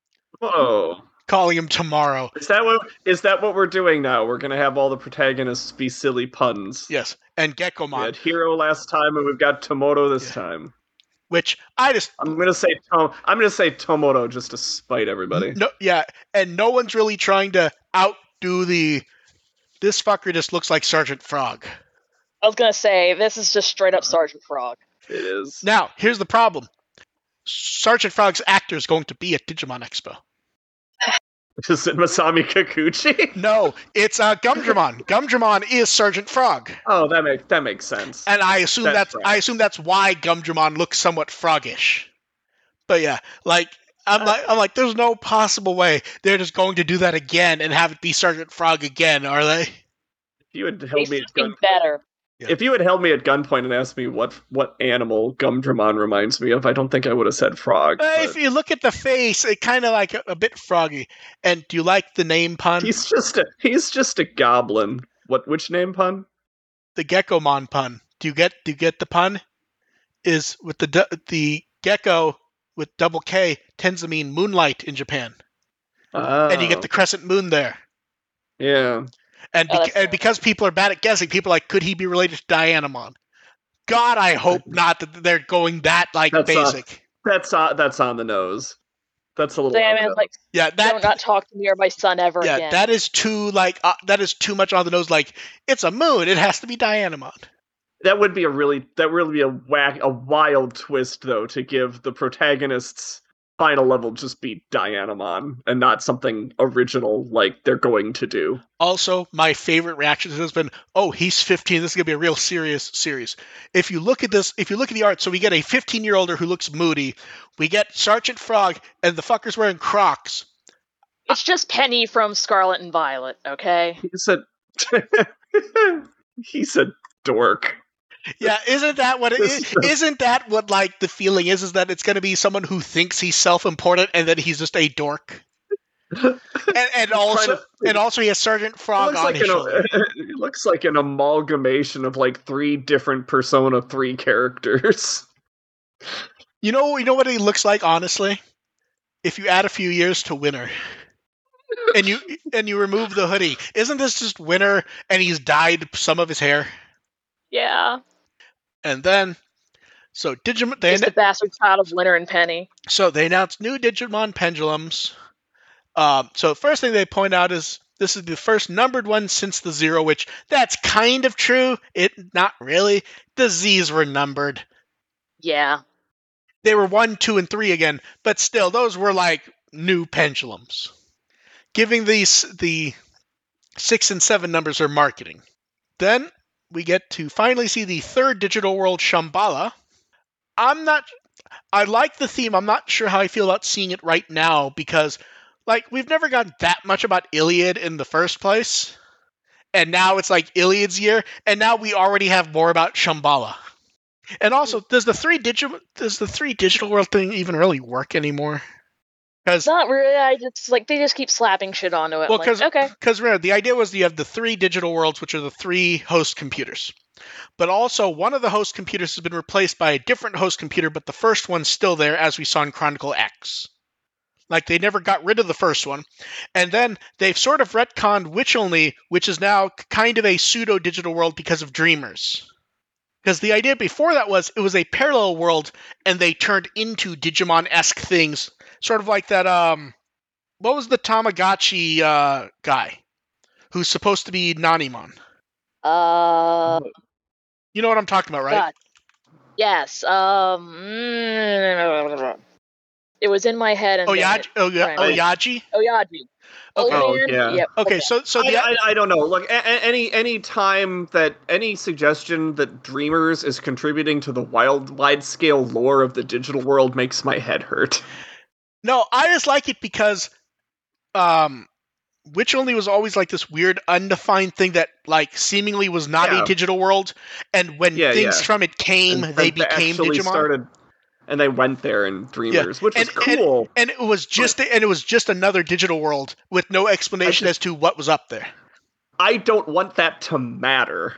Whoa. Calling him Tomorrow. Is that what is that what we're doing now? We're gonna have all the protagonists be silly puns. Yes. And We Gekkomon, had Hero last time, and we've got Tomoto this Yeah. time. which I just I'm gonna say Tom. I'm gonna say Tomoto just to spite everybody. no, yeah, and no one's really trying to outdo the. This fucker just looks like Sergeant Frog. I was gonna say this is just straight up Sergeant Frog. It is. Now, here's the problem. Sergeant Frog's actor is going to be at Digimon Expo. Is it Masami Kikuchi? No, it's uh, Gumdramon. Gumdramon is Sergeant Frog, Oh, that makes that makes sense. and I assume That's that's, right. I assume that's why Gumdramon looks somewhat froggish. But yeah, like I'm like I'm like, there's no possible way they're just going to do that again and have it be Sergeant Frog again, are they? If you had They held me at something gun, better. Yeah. if you had held me at gunpoint and asked me what what animal Gumdramon reminds me of, I don't think I would have said frog. Uh, but if you look at the face, it kind of like a, a bit froggy. And do you like the name pun? he's just a he's just a goblin. What? Which name pun? The Gekkomon pun. Do you get do you get the pun? Is with the du- the gecko with double K tends to mean moonlight in Japan, Oh, and you get the crescent moon there. yeah. And, Oh, bec- that's and cool. because people are bad at guessing, people are like, could he be related to Dianamon? God, I hope not that they're going that like That's, uh, basic. That's on that's on the nose. That's a little. Damn on the it! Like, Yeah, don't that not talk to me or my son ever yeah, again. that is too like uh, that is too much on the nose. Like it's a moon, it has to be Dianamon. That would be a really that would be a whack a wild twist though to give the protagonist's final level just be Dianamon and not something original like they're going to do. Also, my favorite reaction to this has been, "Oh, he's fifteen. This is gonna be a real serious series." If you look at this, if you look at the art, so we get a fifteen-year-older who looks moody. We get Sergeant Frog, and the fucker's wearing Crocs. It's just Penny from Scarlet and Violet, okay? He's a he's a dork. Yeah, isn't that what it This is? stuff- Isn't that what like the feeling is? Is that it's gonna be someone who thinks he's self-important, and then he's just a dork. And, and also, to- and also, he has Sergeant It Frog looks, on like his an, shoulder. it looks like an amalgamation of like three different Persona three characters. You know, you know what he looks like, honestly. If you add a few years to Winter, and you and you remove the hoodie, isn't this just Winter? And he's dyed some of his hair, Yeah. and then so Digimon. They He's the bastard child of Winter and Penny. so they announced new Digimon pendulums. Um, so first thing they point out is this is the first numbered one since the zero, which that's kind of true. It not really. The Z's were numbered. Yeah. They were one, two, and three again, but still, those were like new pendulums. Giving these the six and seven numbers are marketing. Then we get to finally see the third digital world, Shambhala. I'm not. I like the theme. I'm not sure how I feel about seeing it right now because, like, we've never gotten that much about Iliad in the first place, and now it's like Iliad's year, and now we already have more about Shambhala. And also, does the three digital does the three digital world thing even really work anymore? Because Not really. I just like they just keep slapping shit onto it. well, I'm like, okay. because remember the idea was you have the three digital worlds, which are the three host computers. But also, one of the host computers has been replaced by a different host computer, but the first one's still there, as we saw in Chronicle X. Like, they never got rid of the first one. And then they've sort of retconned Witch Only, which is now kind of a pseudo-digital world because of Dreamers. Because the idea before that was it was a parallel world, and they turned into Digimon-esque things. Sort of like that, um... what was the Tamagotchi uh, guy? Who's supposed to be Nanimon? Uh, You know what I'm talking about, right? God. Yes. Um. mm, It was in my head. And then Oyaji? it Oh, yeah. ran. Oyaji? Oyaji. Okay. Oh, man, yeah. Yep. Okay, so so the I, I, I don't know. Look, a, a- any any time that any suggestion that Dreamers is contributing to the wild wide scale lore of the digital world makes my head hurt. no, I just like it because um, Witch Only was always like this weird undefined thing that like seemingly was not Yeah. a digital world, and when Yeah, things yeah. from it came, And they then became actually Digimon. started, and they went there in Dreamers, which was And- cool. And it was just and it was just another digital world with no explanation just- as to what was up there. I don't want that to matter.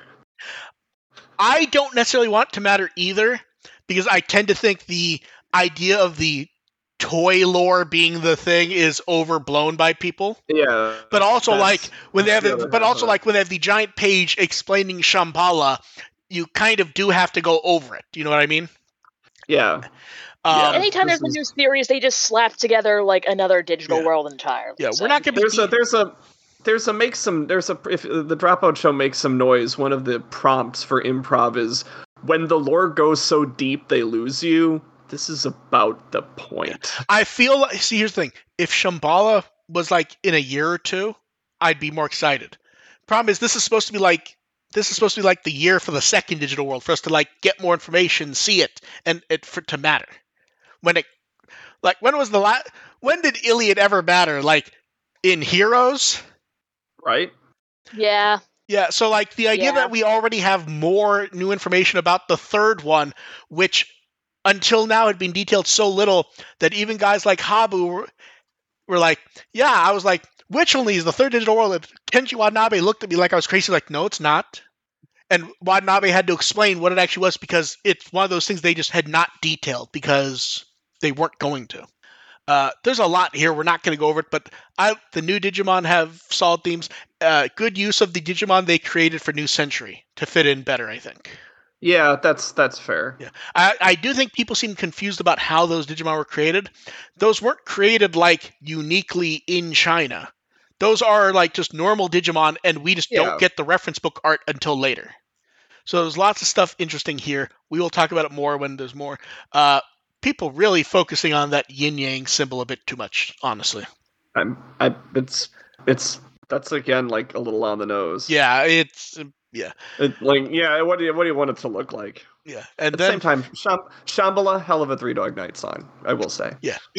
I don't necessarily want it to matter either, because I tend to think the idea of the toy lore being the thing is overblown by people. Yeah, But also, that's- like when they have, that's the the, other but half also of it. like when they have the giant page explaining Shambhala, you kind of do have to go over it. You know what I mean? Yeah. Um, Yeah. Anytime this there's a is- new series, they just slap together like another digital Yeah. world entirely. Yeah, so we're not gonna be- There's a there's a there's a make some there's a if the Dropout show makes some noise. One of the prompts for improv is when the lore goes so deep they lose you. This is about the point. I feel like, see, here's the thing. If Shambhala was like in a year or two, I'd be more excited. Problem is, this is supposed to be like this is supposed to be like the year for the second digital world for us to like get more information, see it, and it for it to matter. When it like when was the last when did Iliad ever matter? Like in Heroes? Right? yeah, Yeah, so like the idea Yeah. that we already have more new information about the third one, which until now had been detailed so little that even guys like Habu were, were like, yeah, I was like, Witch Only is the third digital world. And Kenji Watanabe looked at me like I was crazy, like, no, it's not. And Watanabe had to explain what it actually was because it's one of those things they just had not detailed because they weren't going to. Uh, there's a lot here. We're not going to go over it, but I, the new Digimon have solid themes. Uh, good use of the Digimon they created for New Century to fit in better, I think. Yeah, that's that's fair. Yeah, I, I do think people seem confused about how those Digimon were created. Those weren't created like uniquely in China. Those are like just normal Digimon, and we just Yeah. don't get the reference book art until later. So there's lots of stuff interesting here. We will talk about it more when there's more. Uh, people really focusing on that yin yang symbol a bit too much, honestly. I'm I it's it's that's again like a little on the nose. Yeah, it's yeah, It, like yeah, what do you what do you want it to look like? yeah, and At then the same time, Sham- Shambhala, hell of a Three Dog Night song, I will say.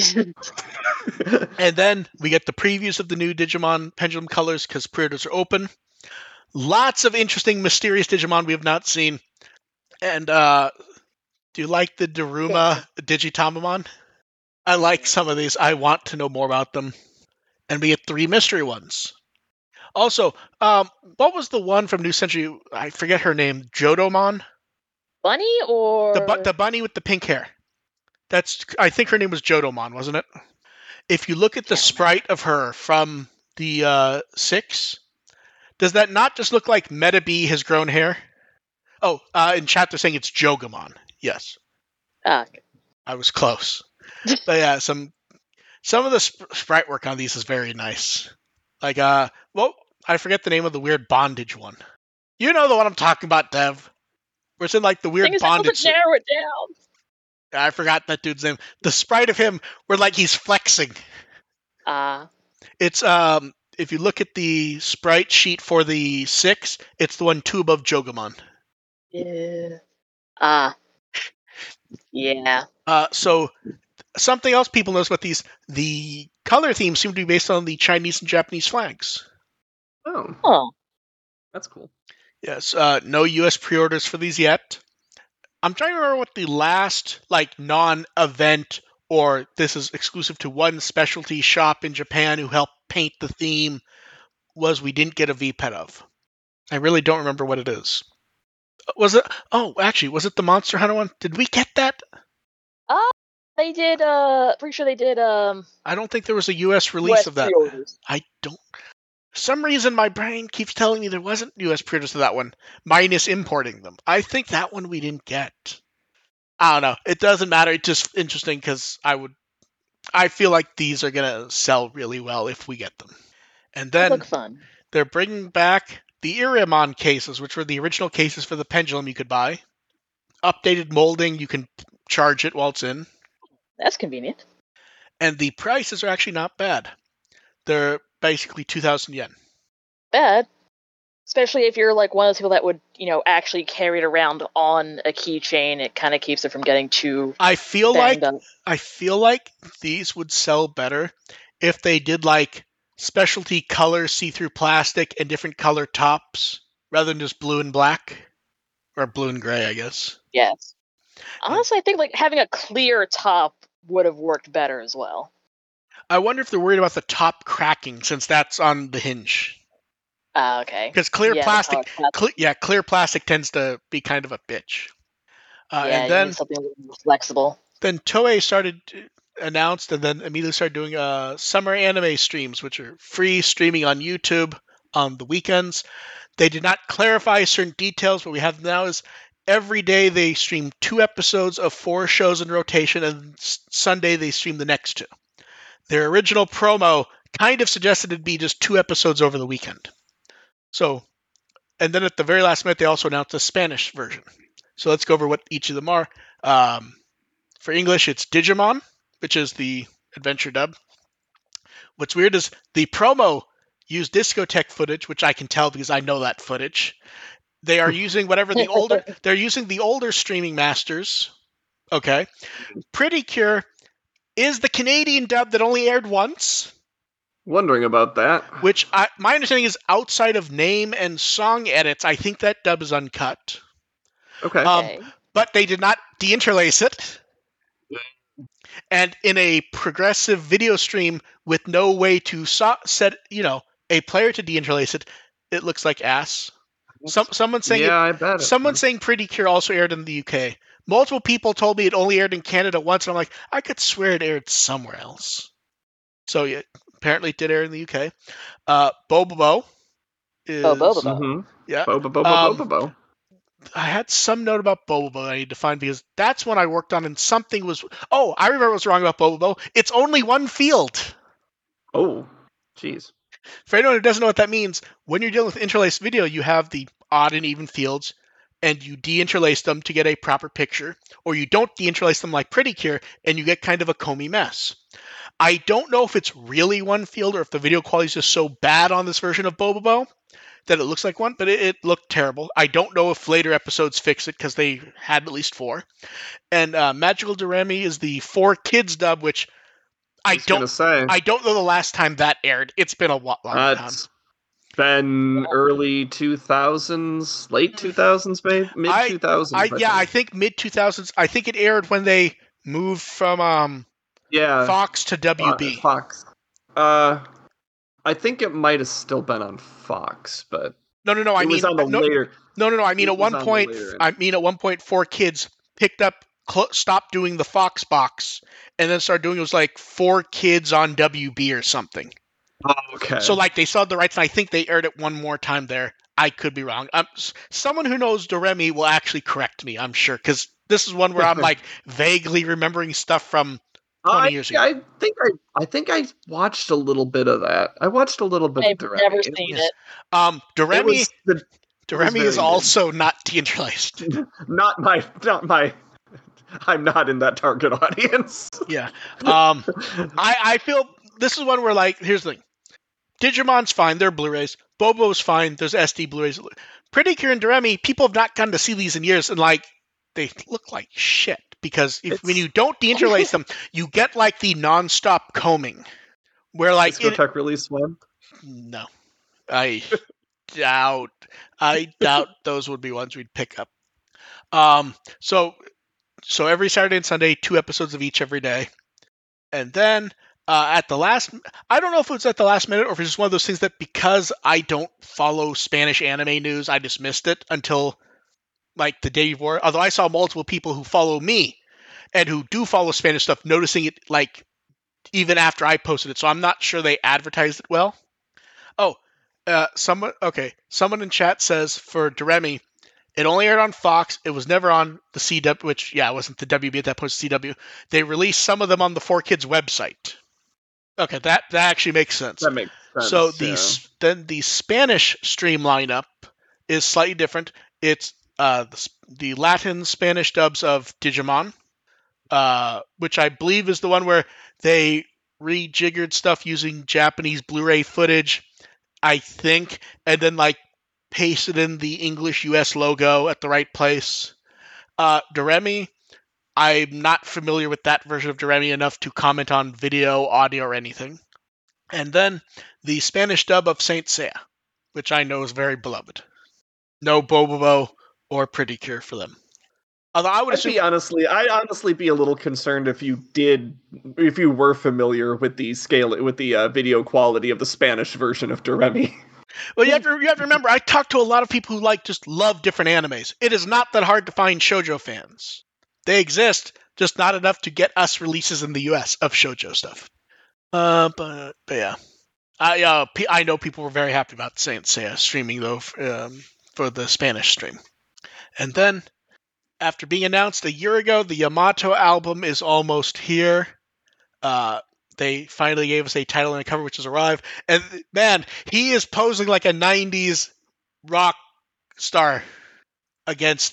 And then we get the previews of the new Digimon Pendulum colors because pre-orders are open. Lots of interesting, mysterious Digimon we have not seen. And uh, do you like the Daruma Digitamamon? I like some of these. I want to know more about them. And we get three mystery ones. Also, um, what was the one from New Century? I forget her name. Jodomon? Bunny or The, bu- the bunny with the pink hair. That's I think her name was Jodomon, wasn't it? If you look at the Can't sprite of her from the uh, six, does that not just look like Metabee has grown hair? Oh, uh, in chat they're saying it's Jogamon. Yes, Ah, I was close. But yeah, some some of the sp- sprite work on these is very nice. Like, uh, well, I forget the name of the weird bondage one. You know the one I'm talking about, Dev. Where it's in like the weird Thing is, I bondage doesn't suit. narrow it down. I forgot that dude's name. The sprite of him where like he's flexing. Ah. Uh, It's um if you look at the sprite sheet for the six, it's the one two above Jogamon. yeah. Ah. Yeah. Uh, so something else people notice about these, the color themes seem to be based on the Chinese and Japanese flags. Oh, Oh. that's cool. Yes, uh, no U S pre-orders for these yet. I'm trying to remember what the last like non-event or this is exclusive to one specialty shop in Japan who helped paint the theme was we didn't get a V PET of. I really don't remember what it is. Was it? Oh, actually, was it the Monster Hunter one? Did we get that? Uh, they did, uh, pretty sure they did, um... I don't think there was a U S release U S of that. pre-orders. I don't... For some reason, my brain keeps telling me there wasn't U S pre-orders to that one, minus importing them. I think that one we didn't get. I don't know. It doesn't matter. It's just interesting because I would... I feel like these are going to sell really well if we get them. And They then look fun. they're bringing back the Irimon cases, which were the original cases for the pendulum you could buy. Updated molding, you can charge it while it's in. That's convenient. And the prices are actually not bad. They're basically two thousand yen. Bad. Especially if you're like one of those people that would, you know, actually carry it around on a keychain. It kind of keeps it from getting too I feel like banged up. I feel like these would sell better if they did like specialty color see-through plastic and different color tops rather than just blue and black or blue and gray, I guess. Yes. Honestly, I think like having a clear top would have worked better as well. I wonder if they're worried about the top cracking since that's on the hinge. Ah, okay. Because clear Yeah, the plastic, color plastic. cle- yeah, clear plastic tends to be kind of a bitch. Uh, yeah, and you then need something a little more flexible. then Toei started announced and then immediately started doing uh, summer anime streams, which are free streaming on YouTube on the weekends. They did not clarify certain details. What we have now is every day they stream two episodes of four shows in rotation, and s- Sunday they stream the next two. Their original promo kind of suggested it'd be just two episodes over the weekend. So, and then at the very last minute, they also announced a Spanish version. So let's go over what each of them are. Um, for English, it's Digimon, which is the adventure dub. What's weird is the promo used discotheque footage, which I can tell because I know that footage. They are using whatever the older, they're using the older streaming masters. Okay. Pretty Cure is the Canadian dub that only aired once. Wondering about that. Which I, my understanding is outside of name and song edits, I think that dub is uncut. Okay. Um, Okay. But they did not deinterlace it. And in a progressive video stream with no way to so- set, you know, a player to deinterlace it, it looks like ass. Some someone saying yeah, it, I bet. someone saying Pretty Cure also aired in the U K. Multiple people told me it only aired in Canada once, and I'm like, I could swear it aired somewhere else. So yeah, apparently it did air in the U K. Uh, Bobobo is Oh, Bobobo. Mm-hmm. yeah. Bobo, bobo, Um, bobo. I had some note about Bobobo I need to find because that's one I worked on, and something was. Oh, I remember what was wrong about Bobobo. It's only one field. Oh, jeez. For anyone who doesn't know what that means, when you're dealing with interlaced video, you have the odd and even fields, and you deinterlace them to get a proper picture, or you don't deinterlace them like Pretty Cure, and you get kind of a comey mess. I don't know if it's really one field or if the video quality is just so bad on this version of Bobobo that it looks like one, but it, it looked terrible. I don't know if later episodes fix it because they had at least four. And uh, Magical Doremi is the four kids dub, which I, I was don't gonna say I don't know the last time that aired. It's been a wa- long uh, time. it's been early two thousands, late two thousands, maybe mid I- two thousands. I yeah, I think mid two thousands. I think it aired when they moved from um, yeah Fox to W B. Fo- Fox. Uh, I think it might have still been on Fox, but No, no, no. I it mean, was on the no, later. no, no, no. I mean, it at was one on the point, later end. I mean, at one point, four kids picked up, cl- stopped doing the Fox box, and then started doing it was like four kids on W B or something. Oh, okay. So like they saw the rights, and I think they aired it one more time there. I could be wrong. Um, s- someone who knows Doremi will actually correct me, I'm sure, because this is one where I'm like vaguely remembering stuff from twenty I, years ago. I think I I think I watched a little bit of that. I watched a little bit I've of Doremi. never It seen Yes. it. Um, It Doremi, was the, Doremi is very also not deinterlaced. not my not my. I'm not in that target audience. Yeah. Um, I I feel this is one where like here's the thing. Digimon's fine. They're Blu-rays. Bobo's fine. There's S D Blu-rays. Pretty Cure and Doremi, people have not gotten to see these in years, and like they look like shit because if It's- when you don't deinterlace them, you get like the non-stop combing, where like it, Discotheque release one. no, I doubt I doubt those would be ones we'd pick up. Um, so so every Saturday and Sunday, two episodes of each every day, and then. Uh, at the last, I don't know if it was at the last minute or if it's just one of those things that because I don't follow Spanish anime news, I just missed it until like the day before. Although I saw multiple people who follow me and who do follow Spanish stuff noticing it like even after I posted it. So I'm not sure they advertised it well. Oh, uh, someone, okay. Someone in chat says for Doremi, it only aired on Fox. It was never on the C W, which, yeah, it wasn't the W B at that point, C W. They released some of them on the four Kids website. Okay, that, that actually makes sense. That makes sense. So the yeah. s- then the Spanish stream lineup is slightly different. It's uh, the, s- the Latin Spanish dubs of Digimon, uh, which I believe is the one where they rejiggered stuff using Japanese Blu-ray footage, I think, and then like pasted in the English U S logo at the right place. Uh, Doremi, I'm not familiar with that version of Doremi enough to comment on video, audio, or anything. And then the Spanish dub of Saint Seiya, which I know is very beloved. No Bobobo or Pretty Cure for them. Although I would I'd assume, be honestly, I'd honestly be a little concerned if you did, if you were familiar with the scale, with the uh, video quality of the Spanish version of Doremi. well, you have to you have to remember, I talk to a lot of people who like just love different animes. It is not that hard to find shoujo fans. They exist, just not enough to get us releases in the U S of shoujo stuff. Uh, but, but yeah, I uh, pe- I know people were very happy about Saint Seiya streaming though f- um, for the Spanish stream. And then, after being announced a year ago, the Yamato album is almost here. Uh, they finally gave us a title and a cover, which has arrived. And man, he is posing like a nineties rock star against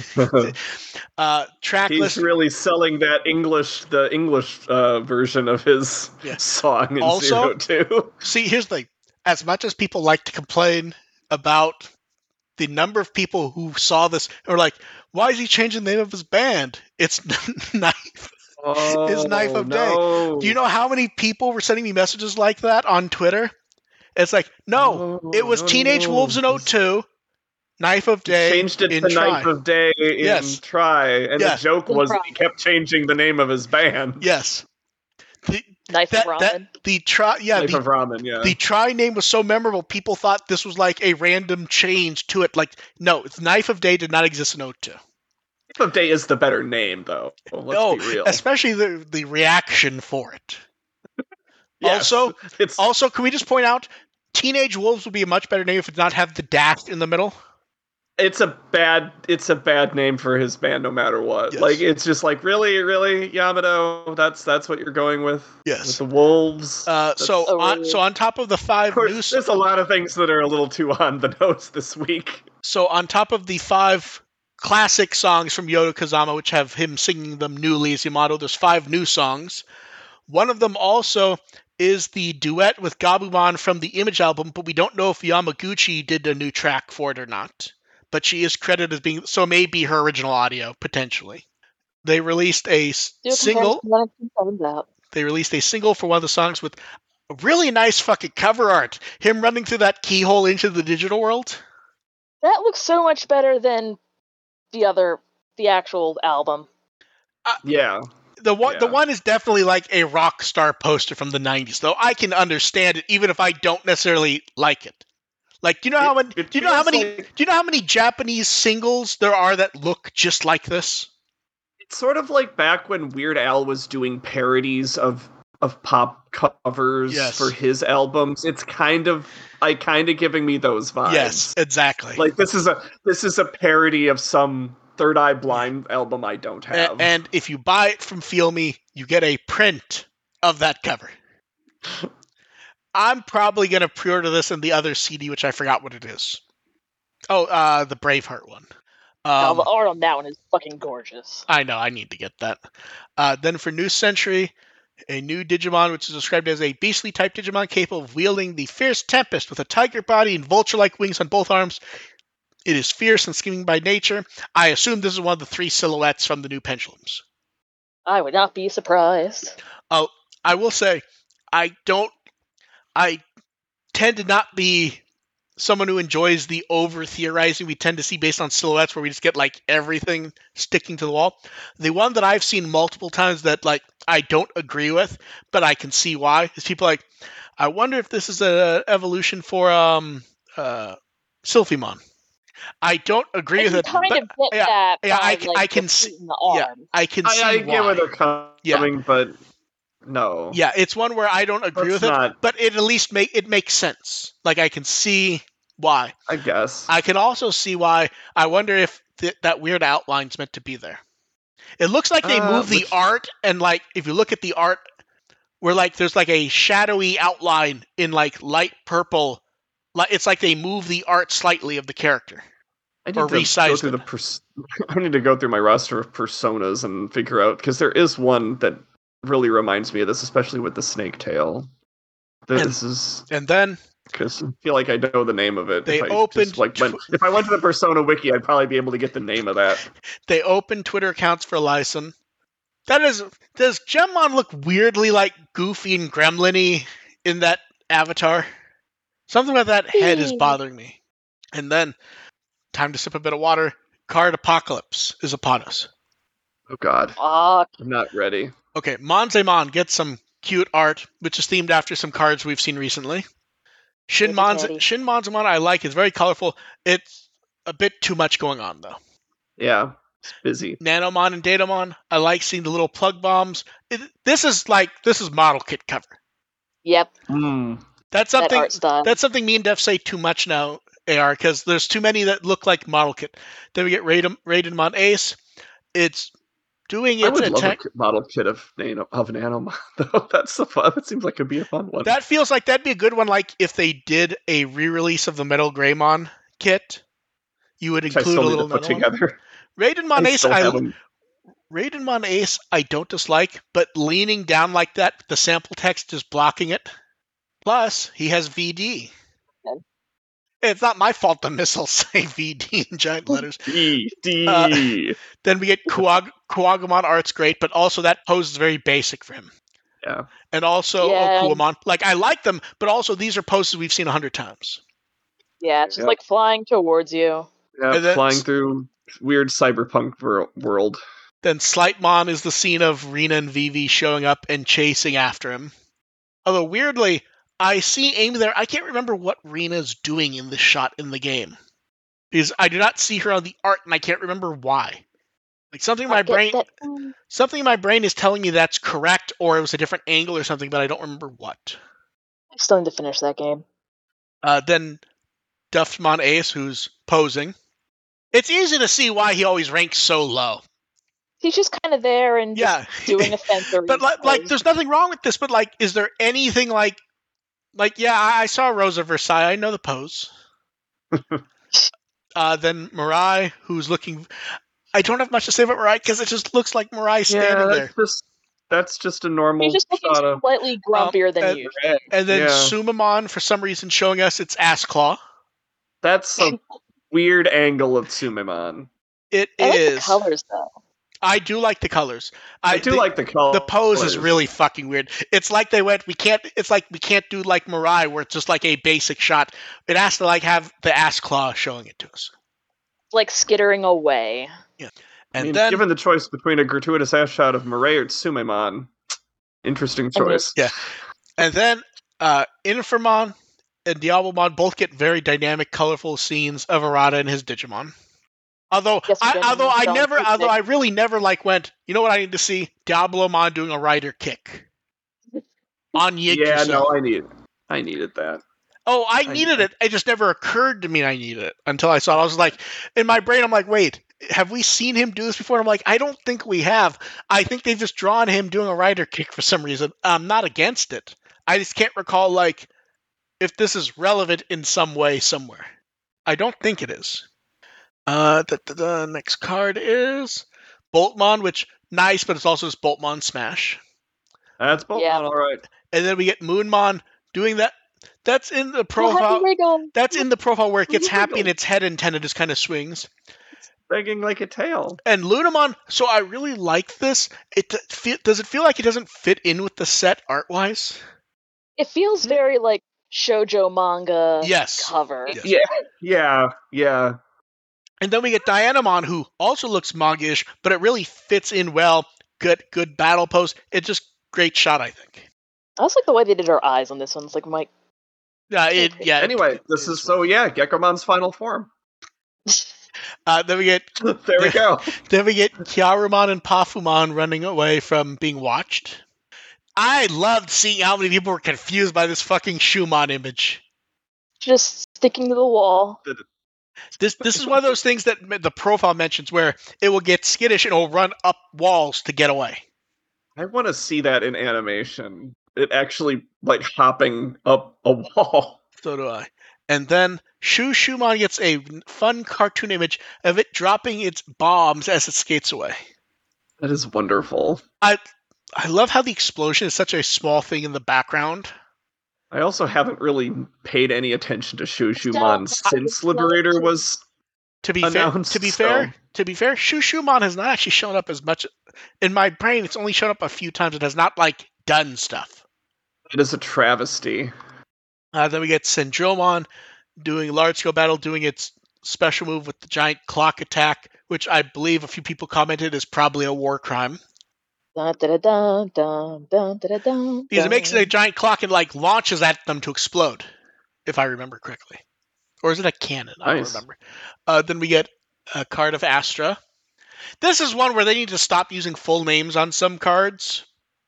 uh, track He's list. really selling that English, the English uh, version of his Yeah. song in Also- Zero Two. See, here's the thing. As much as people like to complain about the number of people who saw this are like, why is he changing the name of his band? It's Knife. Oh, His Knife of Day. no. Do you know how many people were sending me messages like that on Twitter? It's like, no, No, it was no, Teenage no. Wolves in oh two, Knife of Day Changed it in to Try. Knife of Day in Yes. Try, and Yes. the joke In was Try. that he kept changing the name of his band. Yes. The, Knife that, of Ramen. that, the try, yeah, Knife the, of Ramen, yeah. the Try name was so memorable, people thought this was like a random change to it. Like, no, it's Knife of Day did not exist in oh two. Knife of Day is the better name, though. Well, let's no, be real. especially the, the reaction for it. Yes, also- it's Also, can we just point out, Teenage Wolves would be a much better name if it did not have the dash in the middle. it's a bad it's a bad name for his band, no matter what. Yes. Like, it's just like, really, really, Yamato. That's that's what you're going with. Yes. With the wolves. Uh, so Oh, on, really? so on top of the five Of course, new, s- there's a lot of things that are a little too on the nose this week. so on top of the five classic songs from Yoda Kazama, which have him singing them newly as Yamato, there's five new songs. One of them also is the duet with Gabumon from the Image album, but we don't know if Yamaguchi did a new track for it or not. But she is credited as being, so it may be her original audio potentially. They released a s- Do a single. comparison when it comes out. They released a single for one of the songs with a really nice fucking cover art. Him running through that keyhole into the digital world. That looks so much better than the other, the actual album. Yeah. The one, the Yeah. one is definitely like a rock star poster from the nineties, though I can understand it even if I don't necessarily like it. Like, do you know how It- many? it Do you know how feels many? like- Do you know how many Japanese singles there are that look just like this? It's sort of like back when Weird Al was doing parodies of of pop covers Yes. for his albums. It's kind of like kind of giving me those vibes. Yes, exactly. Like, this is a this is a parody of some Third Eye Blind album I don't have. A- and if you buy it from Feel Me, you get a print of that cover. I'm probably going to pre-order this and the other C D, which I forgot what it is. Oh, uh, the Braveheart one. Now, Um, the art on that one is fucking gorgeous. I know, I need to get that. Uh, then for New Century, a new Digimon, which is described as a beastly-type Digimon capable of wielding the Fierce Tempest with a tiger body and vulture-like wings on both arms. It is fierce and scheming by nature. I assume this is one of the three silhouettes from the new Pendulums. I would not be surprised. Oh, I will say, I don't... I tend to not be someone who enjoys the over-theorizing we tend to see based on silhouettes where we just get, like, everything sticking to the wall. The one that I've seen multiple times that, like, I don't agree with, but I can see why, is people like, I wonder if this is an evolution for um uh Sylphimon. I don't agree I with can it, kind but of get yeah, that yeah, by, I can, like, I can the see, feet and the yeah, arm. I can see I, I why. get where they're coming, Yeah. but no. Yeah, it's one where I don't agree That's with not- it, but it at least make it makes sense. Like I can see why. I guess. I can also see why. I wonder if th- that weird outline's meant to be there. It looks like they Uh, move the which- art, and like if you look at the art, where like there's like a shadowy outline in like light purple. Like it's like they move the art slightly of the character. I need or to go resized through it. the pers- I need to go through my roster of personas and figure out, because there is one that really reminds me of this, especially with the snake tail. This is And then because I feel like I know the name of it. They if I opened just, like went, tw- if I went to the Persona wiki, I'd probably be able to get the name of that. they open Twitter accounts for Lyson. That is, does Gemmon look weirdly like Goofy and Gremlin-y in that avatar? Something about that head is bothering me. And then, time to sip a bit of water. Card Apocalypse is upon us. Oh God, Fuck. I'm not ready. Okay, Monzemon gets some cute art, which is themed after some cards we've seen recently. Shin, Very Monz- catty. Shin Monzemon I like. It's very colorful. It's a bit too much going on, though. Yeah, it's busy. Nanomon and Datamon, I like seeing the little plug bombs. It, this is like, this is model kit cover. Yep, Mm. That's that something art style. That's something me and Def say too much now, A R, because there's too many that look like model kit. Then we get Raiden, Raidenmon Ace. It's doing I its would love a attack. kit- model kit of Nano, of an Animon, though. That's the fun. That seems like it'd be a fun one. That feels like that'd be a good one. Like if they did a re-release of the Metal Greymon kit, you would which I include still a need little to put Metal one. together. Raidenmon I Ace, still I haven't- Raidenmon Ace, I don't dislike, but leaning down like that, the sample text is blocking it. Plus, he has V D. Okay. It's not my fault the missiles say V D in giant letters. D D. Uh, Then we get Kuag- Kuwagamon art's great, but also that pose is very basic for him. Yeah. And also Yeah. Okuamon. Like, I like them, but also these are poses we've seen a hundred times. Yeah, it's just Yeah. like flying towards you. Yeah, And then- flying through weird cyberpunk wor- world. Then Slightmon is the scene of Rina and Vivi showing up and chasing after him. Although, weirdly, I see Amy there. I can't remember what Rina's doing in this shot in the game. Because I do not see her on the art, and I can't remember why. Like, something in my I get brain... that- mm, Something in my brain is telling me that's correct, or it was a different angle or something, but I don't remember what. I still need to finish that game. Uh, then Duftmon Ace, who's posing. It's easy to see why he always ranks so low. He's just kind of there and Yeah. just doing a fence. But like, like, there's nothing wrong with this, but like, is there anything like, like, yeah, I, I saw Rosa Versailles, I know the pose. uh, then Mirai, who's looking, I don't have much to say about Mirai because it just looks like Mirai standing yeah, there. that's just that's just a normal He's just looking shot of. slightly grumpier than and- usual. And then Yeah. Sumamon, for some reason, showing us its ass claw. That's a weird angle of Sumimon. It I like is. the colors though. I do like the colors. I, do the, like the color. the pose is really fucking weird. It's like they went. We can't. It's like we can't do like Mirai, where it's just like a basic shot. It has to like have the ass claw showing it to us. Like skittering away. I And mean, then given the choice between a gratuitous ass shot of Mirai or Sumimon, interesting I mean- choice. Yeah. and then uh, Infamon and Diabomon both get very dynamic, colorful scenes of Arata and his Digimon. Although, Yes, we I, did. although I Don't never, take although it. I really never like went. You know what I need to see? Diabolomon doing a rider kick on Yggdrasil. Yeah, no, I need I needed that. Oh, I I needed know. it. It just never occurred to me I needed it until I saw it. I was like, in my brain, I'm like, wait, have we seen him do this before? And I'm like, I don't think we have. I think they've just drawn him doing a rider kick for some reason. I'm not against it. I just can't recall, like, if this is relevant in some way somewhere. I don't think it is. Uh, the, the, the next card is Boltmon, which, nice, but it's also just Boltmon Smash. That's Boltmon, Yeah. all right. And then we get Moonmon doing that. That's in the profile. That's in the profile where it gets happy and its head antenna just kind of swings. Begging like a tail. And Lunamon, so I really like this. It does it feel like it doesn't fit in with the set art-wise? It feels very like shoujo manga Yes. cover. Yes. Yeah, yeah, yeah. And then we get Dianamon, who also looks manga-ish, but it really fits in well. Good, good battle pose. It's just great shot, I think. I also like the way they did her eyes on this one. It's like Mike. Yeah, it. Yeah. Anyway, it, this it is so yeah. Geckomon's final form. Uh, then we get there we go. Then we get Kyarumon and Pafumon running away from being watched. I loved seeing how many people were confused by this fucking Shumon image. Just sticking to the wall. This this is one of those things that the profile mentions where it will get skittish and it will run up walls to get away. I want to see that in animation. It actually like hopping up a wall. So do I. And then Shu Shumon gets a fun cartoon image of it dropping its bombs as it skates away. That is wonderful. I I love how the explosion is such a small thing in the background. I also haven't really paid any attention to Shu So, Shumon since Liberator was To be fair, announced. to be so- fair, to be fair, Shu Shumon has not actually shown up as much. In my brain, it's only shown up a few times. It has not like done stuff. It is a travesty. Uh, then we get Syndromon doing large scale battle, doing its special move with the giant clock attack, which I believe a few people commented is probably a war crime. Dun, dun, dun, dun, dun, dun, dun, Because it makes dun. a giant clock and like launches at them to explode, if I remember correctly. Or is it a cannon? I Nice. don't remember. Uh, then we get a card of Astra. This is one where they need to stop using full names on some cards.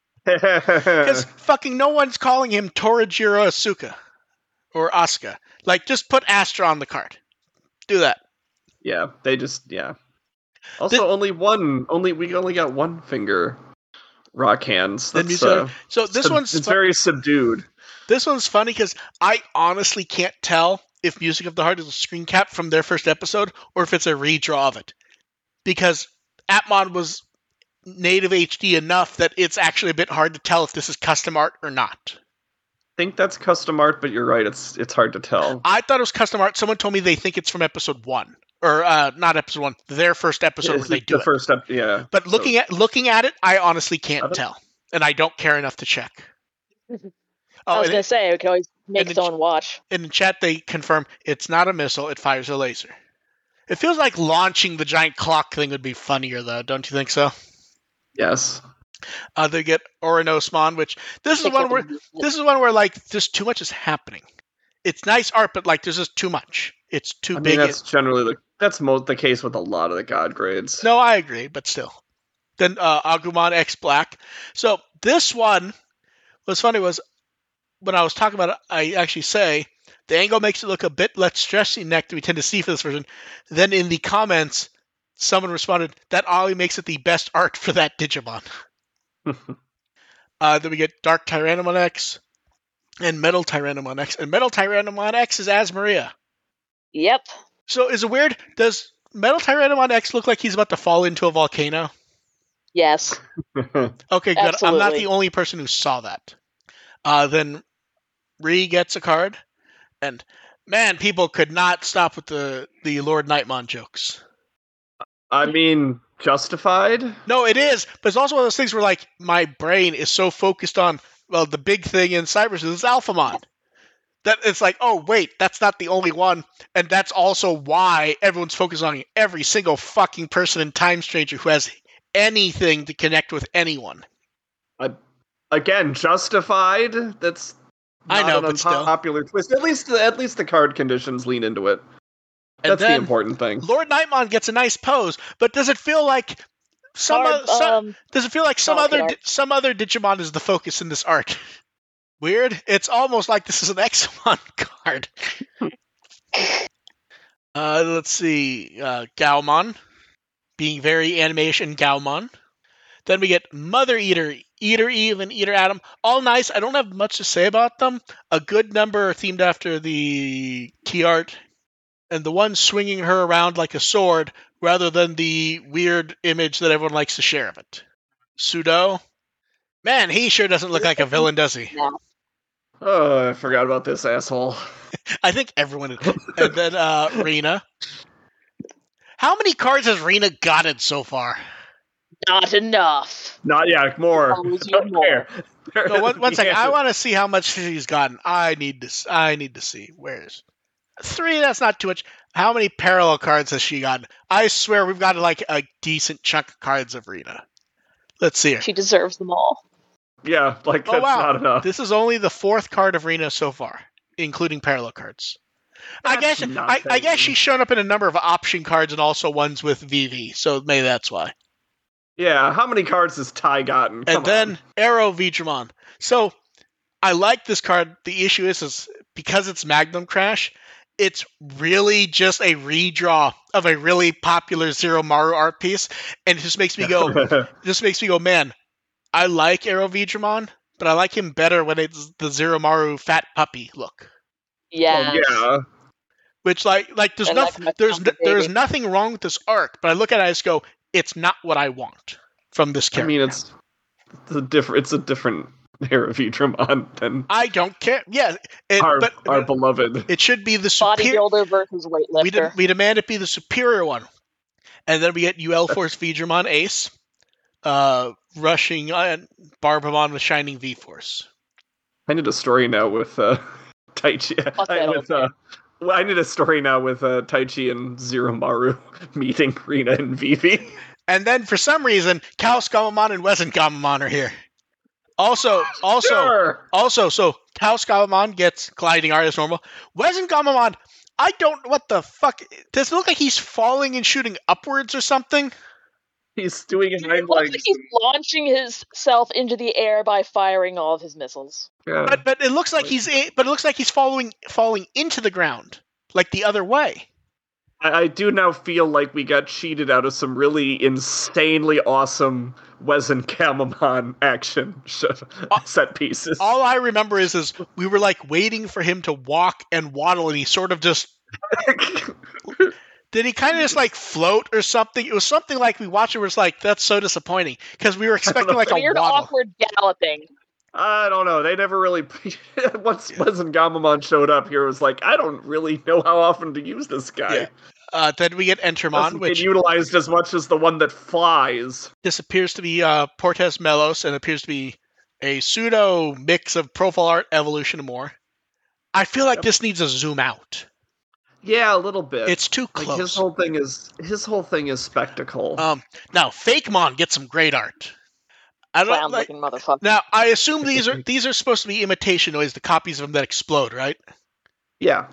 Because fucking no one's calling him Torajiro Asuka. Or Asuka. Like, just put Astra on the card. Do that. yeah, they just yeah. Also, Thi- only one. Only we only got one finger rock hands. Then That's, you uh, said- so this sub- one's it's fu- very subdued. This one's funny because I honestly can't tell if Music of the Heart is a screen cap from their first episode or if it's a redraw of it. Because Atmon was native H D enough that it's actually a bit hard to tell if this is custom art or not. I think that's custom art, but you're right. It's it's hard to tell. I thought it was custom art. Someone told me they think it's from episode one. Or uh, not episode one, their first episode It's where they do the it. first step, yeah. But looking at looking at it, I honestly can't I don't- tell. And I don't care enough to check. I Oh, was and gonna say we could always make and someone watch. in the chat they confirm it's not a missile, it fires a laser. It feels like launching the giant clock thing would be funnier though, don't you think so? Yes. Uh, they get Oronosmon, which this is one where this is one where like just too much is happening. It's nice art, but like there's just too much. It's too I big. mean, that's generally the that's most the case with a lot of the god grades. No, I agree, but still. Then uh, Agumon X Black. So this one, what's funny was when I was talking about it, I actually say the angle makes it look a bit less stressy neck than we tend to see for this version. Then in the comments, someone responded that Ollie makes it the best art for that Digimon. uh, then we get Dark Tyrannomon X and Metal Tyrannomon X, and Metal Tyrannomon X is Asmaria. Yep. So is it weird? Does Metal Tyrannomon X look like he's about to fall into a volcano? Yes. Okay, good. I'm not Absolutely. the only person who saw that. Uh, then Ree gets a card, and man, people could not stop with the, the Lord Nightmon jokes. I mean, justified. No, it is, but it's also one of those things where like my brain is so focused on well the big thing in Cyberus is Alphamon that it's like oh wait that's not the only one, and that's also why everyone's focused on every single fucking person in Time Stranger who has anything to connect with anyone. Again, justified. That's I not know, an but still. unpopular twist. At least, at least the card conditions lean into it. And That's the then important thing. Lord Nightmon gets a nice pose, but does it feel like some, Hard, o- some um, does it feel like some Pocket other art. di- some other Digimon is the focus in this art? Weird. It's almost like this is an Examon card. uh, let's see, uh, Gaomon. being very animation Gaomon. Then we get Mother Eater, Eater Eve, and Eater Adam. All nice. I don't have much to say about them. A good number are themed after the key art. And the one swinging her around like a sword rather than the weird image that everyone likes to share of it. Sudo. Man, he sure doesn't look like a villain, does he? No. Oh, I forgot about this asshole. I think everyone is. And then uh, Rena. How many cards has Rena gotten so far? Not enough. Not yeah, more. Always need more. There- No, one, one second. I Yeah. want to see how much she's gotten. I need to. s- I need to see. Where's three? That's not too much. How many parallel cards has she gotten? I swear we've got like a decent chunk of cards of Rena. Let's see her. She deserves them all. Yeah, like Oh that's wow, not enough. this is only the fourth card of Rena so far, including parallel cards. I That's guess not I, I guess bad. she's shown up in a number of option cards and also ones with V V, so maybe that's why. Yeah, how many cards has Ty gotten? Come And then on. Arrow Vidramon. So I like this card. The issue is, is because it's Magnum Crash, it's really just a redraw of a really popular Zero Maru art piece, and it just makes me go, it just makes me go, man, I like Arrow Vidramon, but I like him better when it's the Zero Maru fat puppy look. Yeah. yeah. Which like like there's I like nothing my there's puppy n- there's baby. nothing wrong with this arc, but I look at it and I just go, it's not what I want from this I character. mean, it's, it's a different. It's a different era of Vidramon than I don't care. Yeah, it, our but our but beloved. it should be the superior. Bodybuilder versus weightlifter. We, de- we demand it be the superior one. And then we get U L Force Vidramon Ace, uh, rushing uh, Barbamon with Shining V Force. I need a story now with uh, Taichi. Fuck I, that with, old uh, well, I need a story now with uh, Taichi and Zero Maru meeting Rina and Vivi. And then for some reason, Chaos Gamamon and Wezen Gamamon are here. Also, also, Sure. also, so Chaos Gamamon gets gliding art as normal. Wezen Gamamon, I don't what the fuck. Does it look like he's falling and shooting upwards or something? He's doing it It hind looks legs. like he's launching himself into the air by firing all of his missiles. Yeah. But but it looks like he's in, but it looks like he's falling falling into the ground, like the other way. I, I do now feel like we got cheated out of some really insanely awesome Wezen Gamamon action sh- set pieces. All I remember is is we were like waiting for him to walk and waddle, and he sort of just did he kind of just like float or something? It was something like we watched it. Was like that's so disappointing because we were expecting like a Weird, waddle. awkward galloping. I don't know. They never really. Once Wezen Gamamon showed up here, it was like, I don't really know how often to use this guy. Yeah. Uh, then we get Entermon, Doesn't which get utilized as much as the one that flies. this appears to be uh, Portes Melos and appears to be a pseudo mix of profile art, evolution, and more. I feel like Yep. this needs a zoom out. Yeah, a little bit. It's too like close. his whole thing is his whole thing is spectacle. Um, now Fakemon gets some great art. I don't like. Clown-looking motherfucker. Now I assume these are these are supposed to be imitation noise, the copies of them that explode, right? yeah.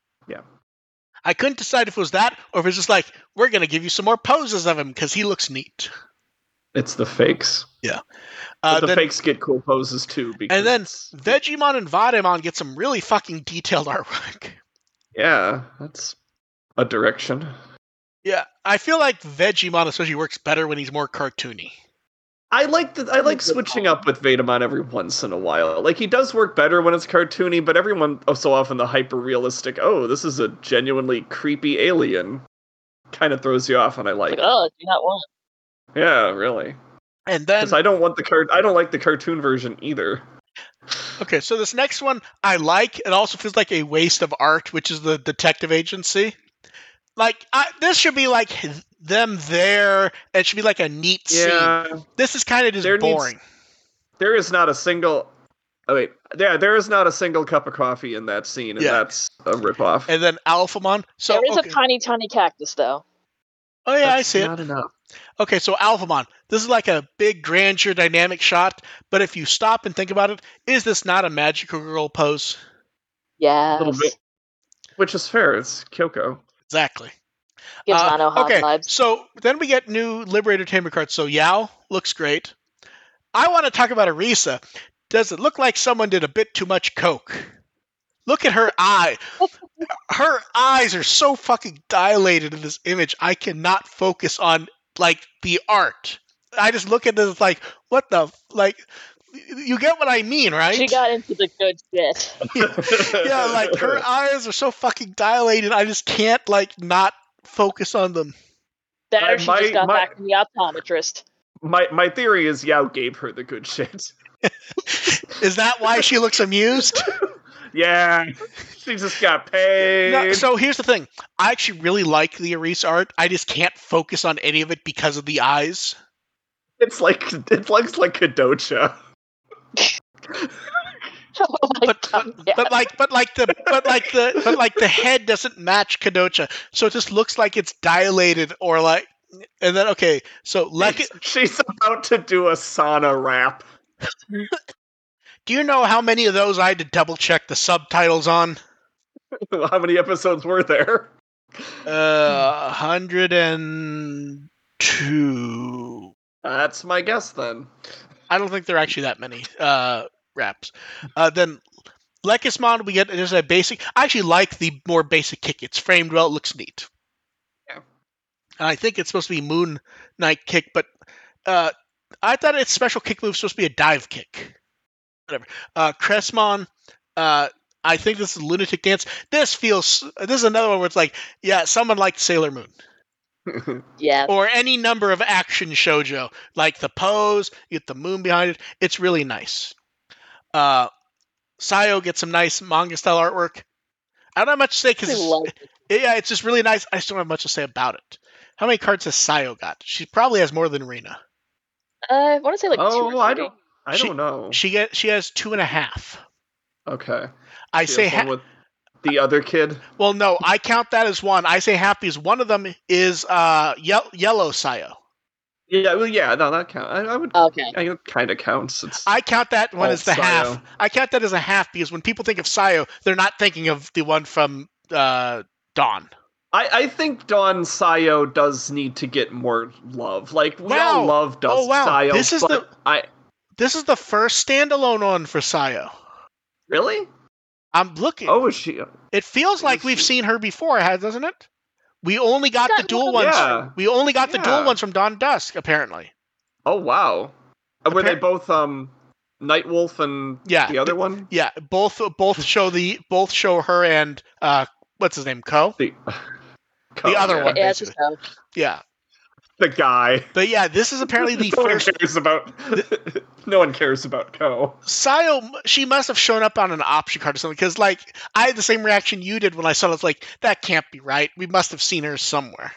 I couldn't decide if it was that or if it's just like we're gonna give you some more poses of him because he looks neat. It's the fakes. Uh, But the then, fakes get cool poses too. Because and then it's- Vegemon and Vademon get some really fucking detailed artwork. yeah, that's a direction. Yeah, I feel like Vegemon especially works better when he's more cartoony. I like the, I like switching up with Vetemon every once in a while. Like he does work better when it's cartoony, but every one oh, so often the hyper realistic. Oh, this is a genuinely creepy alien. Kind of throws you off, and I like. Like, it. oh, do not want. Yeah, really. And then Because I don't want the cart. I don't like the cartoon version either. okay, so this next one I like. It also feels like a waste of art, which is the detective agency. Like I, this should be like them there. It should be like a neat scene. Yeah, This is kind of just There needs- boring. there is not a single. Oh wait, yeah, there is not a single cup of coffee in that scene, and Yeah. that's a ripoff. And then Alphamon. So there is okay. a tiny, tiny cactus, though. oh yeah, I That's see it. not enough. Okay, so Alphamon. This is like a big grandeur dynamic shot, but if you stop and think about it, is this not a magical girl pose? Yes. A little bit, which is fair. It's Kyoko. Exactly. Gives Uh, Nano hot okay, vibes. so then we get new Liberator Tamer cards. So Yao looks great. I want to talk about Arisa. Does it look like someone did a bit too much coke? Look at her eye. Her eyes are so fucking dilated in this image. I cannot focus on like the art. I just look at this like, what the like. You get what I mean, right? She got into the good shit. Yeah, like her eyes are so fucking dilated. I just can't like not focus on them. That Uh, or she my- just got my- back from the optometrist. My my theory is Yao gave her the good shit. Is that why she looks amused? Yeah, she just got paid. No, so here's the thing. I actually really like the Aris art. I just can't focus on any of it because of the eyes. It's like it looks like Kadocha. Oh my But, god. but, yeah. but like but like the but like the but like the head doesn't match Kadocha, so it just looks like it's dilated or like. And then okay, so like, She's about to do a sauna rap. do you know how many of those I had to double check the subtitles on? How many episodes were there? Uh, hundred and two. That's my guess then. I don't think there are actually that many uh raps. Uh, then Lekismon, we get just a basic. I actually like the more basic kick. It's framed well. It looks neat. Yeah. And I think it's supposed to be Moon Knight kick, but uh, I thought its special kick move was supposed to be a dive kick. Whatever. Uh, Cressmon, uh, I think this is Lunatic Dance. This feels. This is another one where it's like, yeah, someone liked Sailor Moon. Yeah. Or any number of action shoujo, like the pose, you get the moon behind it. It's really nice. Uh, Sayo gets some nice manga style artwork. I don't have much to say I because love it. yeah, it's just really nice. I just don't have much to say about it. How many cards has Sayo got? She probably has more than Rina. Uh, I want to say like two oh, or I three. don't. I She- don't know. She get she has two and a half. Okay. I She say has one ha- with the other kid. well, no, I count that as one. I say half because one of them is uh ye- yellow Sayo. Yeah. Well, yeah. No, that count. I, I would. Okay. I, it kind of counts. It's. I count that one Alt as the Sayo. half. I count that as a half because when people think of Sayo, they're not thinking of the one from uh, Dawn. I, I think Dawn Sayo does need to get more love. Like we Wow. all love Dawn Oh, wow. Sayo. This is but the- I This is the first standalone one for Sayo. really. I'm looking. Oh, is she? It feels like is we've she- seen her before, has- doesn't it? We only got the Got dual one ones. of Yeah. We only got the dual Yeah. ones from Dawn Dusk, apparently. Oh wow. Uh, Were they Appar- both um, Nightwolf and Yeah, the other one? Yeah, both both show the both show her and uh, what's his name, Ko. The The other yeah. one. Yeah, it's just uh, Yeah, The guy. but yeah, this is apparently the no first. one cares about. no one cares about Ko. Sayo, she must have shown up on an option card or something because, like, I had the same reaction you did when I saw it. It's like that can't be right. We must have seen her somewhere.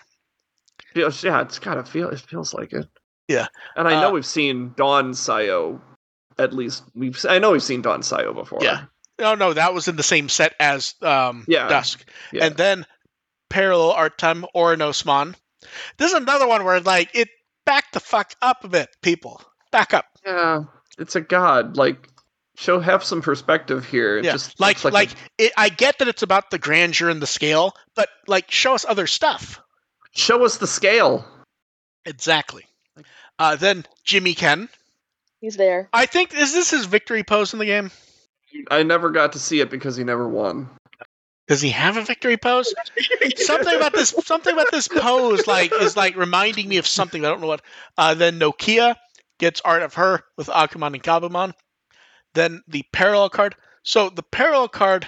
Feels, yeah, it's gotta feel. It feels like it. Yeah. And I know Uh, we've seen Dawn Sayo. At least we've. I know we've seen Dawn Sayo before. Yeah. No, no, that was in the same set as um, Yeah. Dusk, Yeah. and then parallel art time Oronosmon. This is another one where like it backed the fuck up a bit. People, back up. Yeah, it's a god. Like, show have some perspective here. It Yeah, just like looks like, a- it, I get that it's about the grandeur and the scale, but like show us other stuff. show us the scale. Exactly. Uh, then Jimmy Ken. he's there. I think is this his victory pose in the game? I never got to see it because he never won. Does he have a victory pose? something about this something about this pose like is like reminding me of something. I don't know what. Uh, then Nokia gets art of her with Agumon and Gabumon. Then the parallel card. So the parallel card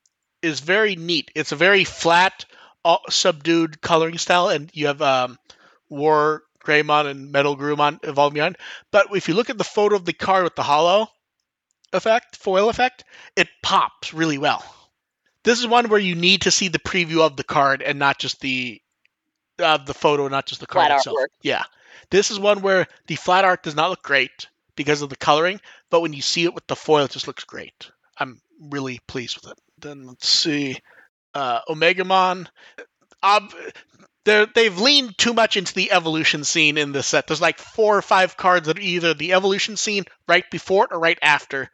is very neat. It's a very flat, uh, subdued coloring style, and you have um, War Greymon and Metal Grumon evolving behind. But if you look at the photo of the card with the hollow effect, foil effect, it pops really well. This is one where you need to see the preview of the card and not just the uh, the photo, not just the card Flat itself. artwork. Yeah, this is one where the flat art does not look great because of the coloring, but when you see it with the foil, it just looks great. I'm really pleased with it. Then let's see, uh, Omegamon. Ob- they're, they've leaned too much into the evolution scene in this set. There's like four or five cards that are either the evolution scene right before it or right after.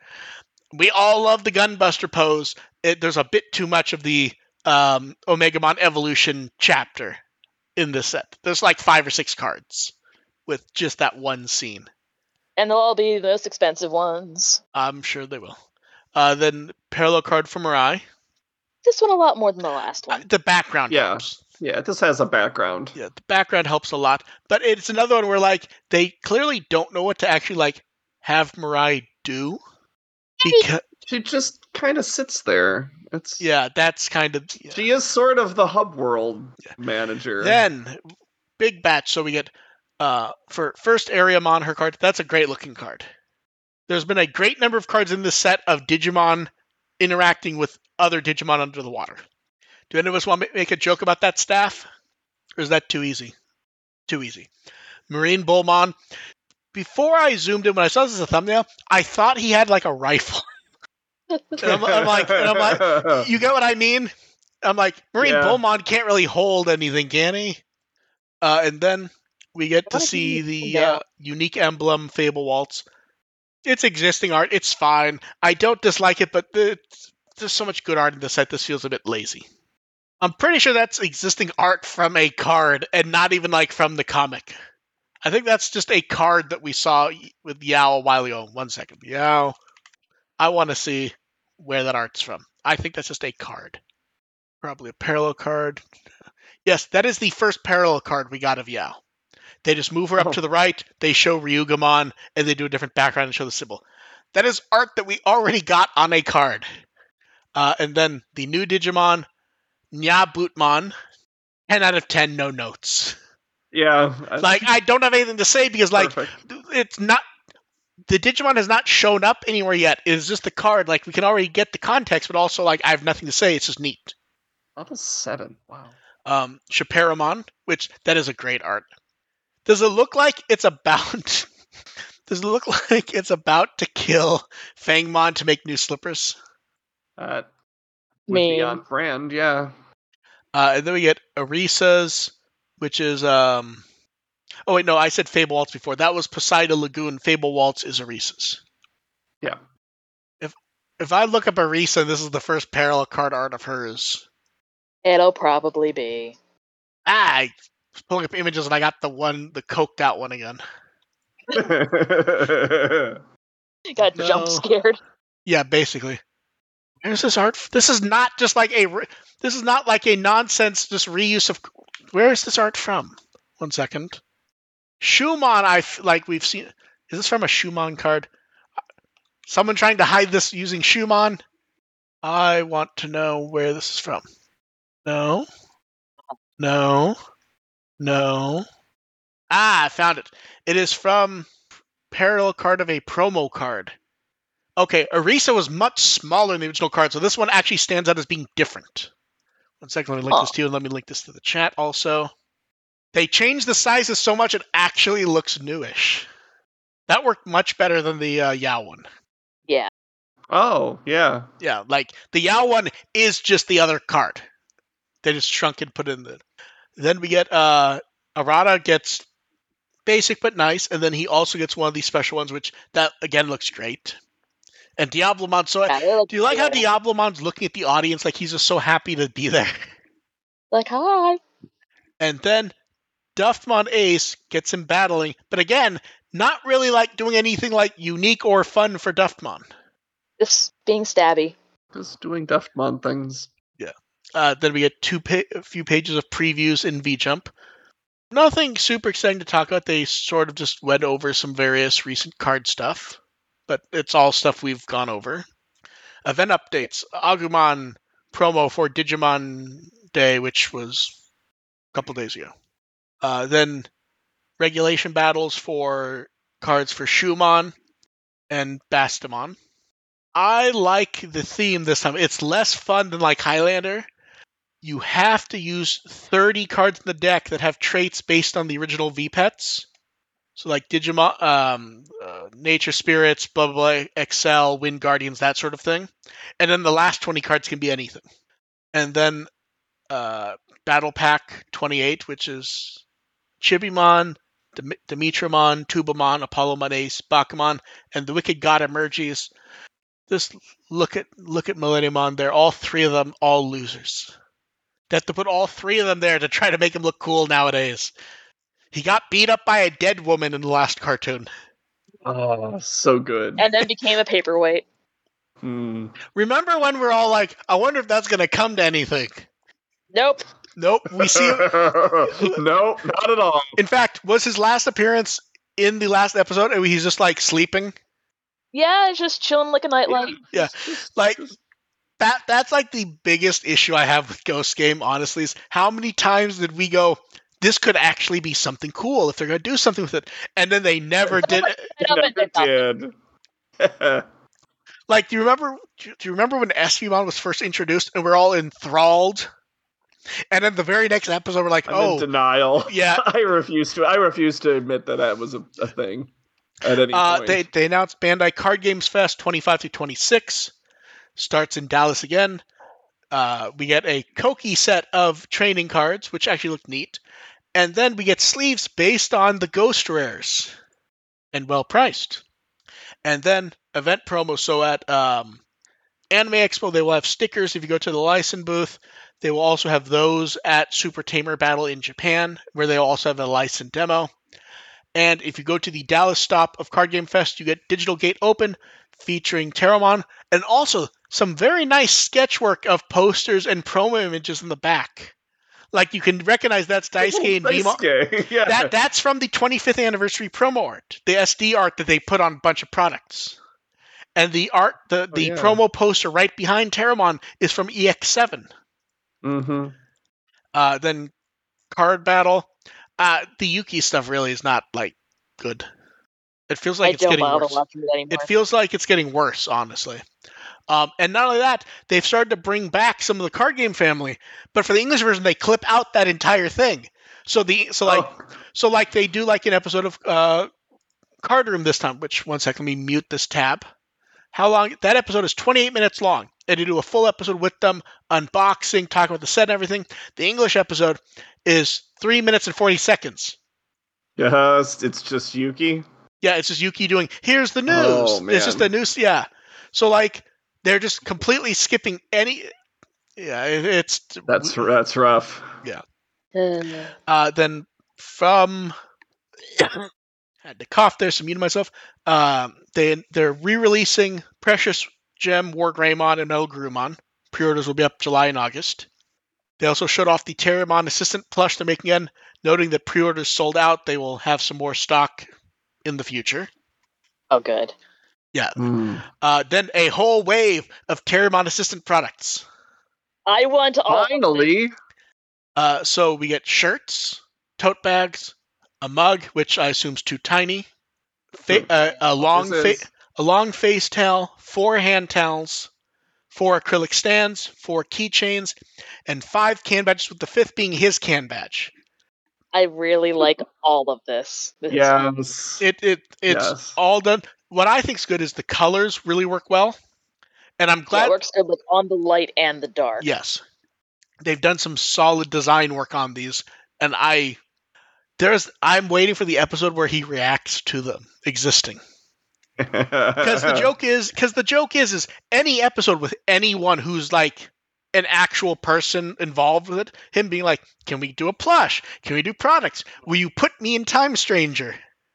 We all love the Gunbuster pose. It, there's a bit too much of the um, Omegamon evolution chapter in this set. There's like five or six cards with just that one scene. And they'll all be the most expensive ones. I'm sure they will. Uh, then parallel card for Mirai. This one a lot more than the last Uh, one. the background Yeah. helps. Yeah, this has a background. Yeah, the background helps a lot. But it's another one where, like, they clearly don't know what to actually, like, have Mirai do. Because, She just kind of sits there. It's yeah, that's kind of... Yeah. She is sort of the hub world manager. Then, big batch, so we get, uh, for first Ariamon, her card, that's a great looking card. There's been a great number of cards in this set of Digimon interacting with other Digimon under the water. Do any of us want to make a joke about that, staff? Or is that too easy? Too easy. Marine Bullmon. Before I zoomed in, when I saw this as a thumbnail, I thought he had like a rifle. and I'm, I'm like, and I'm like, you get what I mean? I'm like, Marine Yeah. Bullmon can't really hold anything, can he? Uh, and then we get to What if see he- the yeah. uh, unique emblem, Fable Waltz. It's existing art. It's fine. I don't dislike it, but it's, there's so much good art in this set. This feels a bit lazy. I'm pretty sure that's existing art from a card and not even like from the comic. I think that's just a card that we saw with Yao a while ago. One second. Yao. I want to see where that art's from. I think that's just a card. Probably a parallel card. Yes, that is the first parallel card we got of Yao. They just move her up Oh. to the right, they show Ryugamon, and they do a different background and show the symbol. That is art that we already got on a card. Uh, and then the new Digimon, Nya Bootmon, ten out of ten, no notes. Yeah. Like, I don't have anything to say because, like, Perfect. it's not... The Digimon has not shown up anywhere yet. It is just the card. Like, we can already get the context, but also, like, I have nothing to say. It's just neat. Level seven. Wow. Um, Shaperamon, which, that is a great art. Does it look like it's about... Does it look like it's about to kill Fangmon to make new slippers? That would be Mean. on brand, yeah. Uh, and then we get Arisa's, which is... um. Oh, wait, no, I said Fable Waltz before. That was Poseidon Lagoon. Fable Waltz is Arisa's. Yeah. If if I look up Arisa, this is the first parallel card art of hers. It'll probably be. Ah, I was pulling up images and I got the one, the coked out one again. Got No. jump scared. Yeah, basically. Where's this art? This is not just like a. re- This is not like a nonsense just reuse of. Where is this art from? One second. Shumon, I f- like we've seen. Is this from a Shumon card? Someone trying to hide this using Shumon? I want to know where this is from. No. No. No. Ah, I found it. It is from parallel card of a promo card. Okay, Arisa was much smaller in the original card, so this one actually stands out as being different. One second, let me link Oh. this to you, and let me link this to the chat also. They changed the sizes so much it actually looks newish. That worked much better than the uh, Yao one. Yeah. Oh, yeah. Yeah, like, the Yao one is just the other card. They just shrunk and put it in the... Then we get, uh, Arata gets basic but nice, and then he also gets one of these special ones, which, that, again, looks great. And Diablomon, so... Yeah, they look Do you like how cool. Diablomon's looking at the audience like he's just so happy to be there? Like, hi. And then Duftmon Ace gets him battling, but again, not really like doing anything like unique or fun for Duftmon. Just being stabby. Just doing Duftmon things. Uh, then we get two pa- a few pages of previews in V-Jump. Nothing super exciting to talk about. They sort of just went over some various recent card stuff, but it's all stuff we've gone over. Event updates. Agumon promo for Digimon Day, which was a couple days ago. Uh, then regulation battles for cards for Shumon and Bastamon. I like the theme this time. It's less fun than like Highlander. You have to use thirty cards in the deck that have traits based on the original V-Pets. So like Digimon, um, uh, Nature Spirits, blah, blah, blah, Excel, Wind Guardians, that sort of thing. And then the last twenty cards can be anything. And then uh, Battle Pack twenty-eight, which is Chibimon, Dim- Dimitrimon, Tubamon, Apollomon Ace, Bakumon, and the Wicked God emerges. Just look at look at Millenniumon. They're all three of them, all losers. They have to put all three of them there to try to make him look cool nowadays. He got beat up by a dead woman in the last cartoon. Oh, so good. And then became a paperweight. Hmm. Remember when we're all like, I wonder if that's going to come to anything? Nope. Nope. We see him. No, not at all. In fact, was his last appearance in the last episode? And he's just like sleeping. Yeah, it's just chilling like a nightlight. Yeah, like that. That's like the biggest issue I have with Ghost Game. Honestly, is how many times did we go? This could actually be something cool if they're going to do something with it, and then they never did. Never did. Like, do you remember? Do you remember when Espimon was first introduced, and we're all enthralled? And then the very next episode, we're like, I'm "Oh, in denial." yeah." I refuse to. I refuse to admit that that was a, a thing at any Uh, point. they they announced Bandai Card Games Fest twenty-five through twenty-six starts in Dallas again. Uh, we get a Koki set of training cards, which actually look neat, and then we get sleeves based on the Ghost Rares, and well priced. And then event promo. So at um, Anime Expo, they will have stickers if you go to the license booth. They will also have those at Super Tamer Battle in Japan, where they will also have a licensed demo. And if you go to the Dallas stop of Card Game Fest, you get Digital Gate Open featuring Terramon, and also some very nice sketchwork of posters and promo images in the back. Like, you can recognize that's Daisuke and Vimo. Daisuke, yeah. That that's from the twenty-fifth anniversary promo art, the S D art that they put on a bunch of products. And the art, the, Oh, the yeah. promo poster right behind Terramon is from E X seven. Mm-hmm. Uh, then Card Battle. Uh, the Yuki stuff really is not, like, good. It feels like I it's don't getting bother worse. watching it anymore. It feels like it's getting worse, honestly. Um, and not only that, they've started to bring back some of the card game family, but for the English version, they clip out that entire thing. So the so like Oh. so like they do like an episode of uh, Card Room this time. Which one second, let me mute this tab. How long? That episode is twenty-eight minutes long, and you do a full episode with them, unboxing, talking about the set and everything. The English episode is three minutes and forty seconds. Yes, it's just Yuki. Yeah, it's just Yuki doing, here's the news. Oh, It's just the man. news. Yeah. So, like, they're just completely skipping any. Yeah, it, it's. That's that's rough. Uh, Uh, then from. Had to cough there, so muted myself. Um, they, they're re releasing Precious Gem, War Greymon, and Metal Grumon. Pre orders will be up July and August. They also showed off the Terramon Assistant plush they're making in, noting that pre orders sold out. They will have some more stock in the future. oh, good. Yeah. Mm. Uh, then a whole wave of Terramon Assistant products. I want all. Finally, Uh, so we get shirts, tote bags, a mug, which I assume is too tiny, fa- uh, a long This fa- is- a long face towel, four hand towels, four acrylic stands, four keychains, and five can badges. With the fifth being his can badge. I really like all of this. This is- yes. It it it's Yes. all done. What I think is good is the colors really work well, and I'm yeah, glad. it works good like on the light and the dark. Yes, they've done some solid design work on these, and I there's I'm waiting for the episode where he reacts to them existing. Because the joke is, because the joke is, is any episode with anyone who's like an actual person involved with it, him being like, "Can we do a plush? Can we do products? Will you put me in Time Stranger?"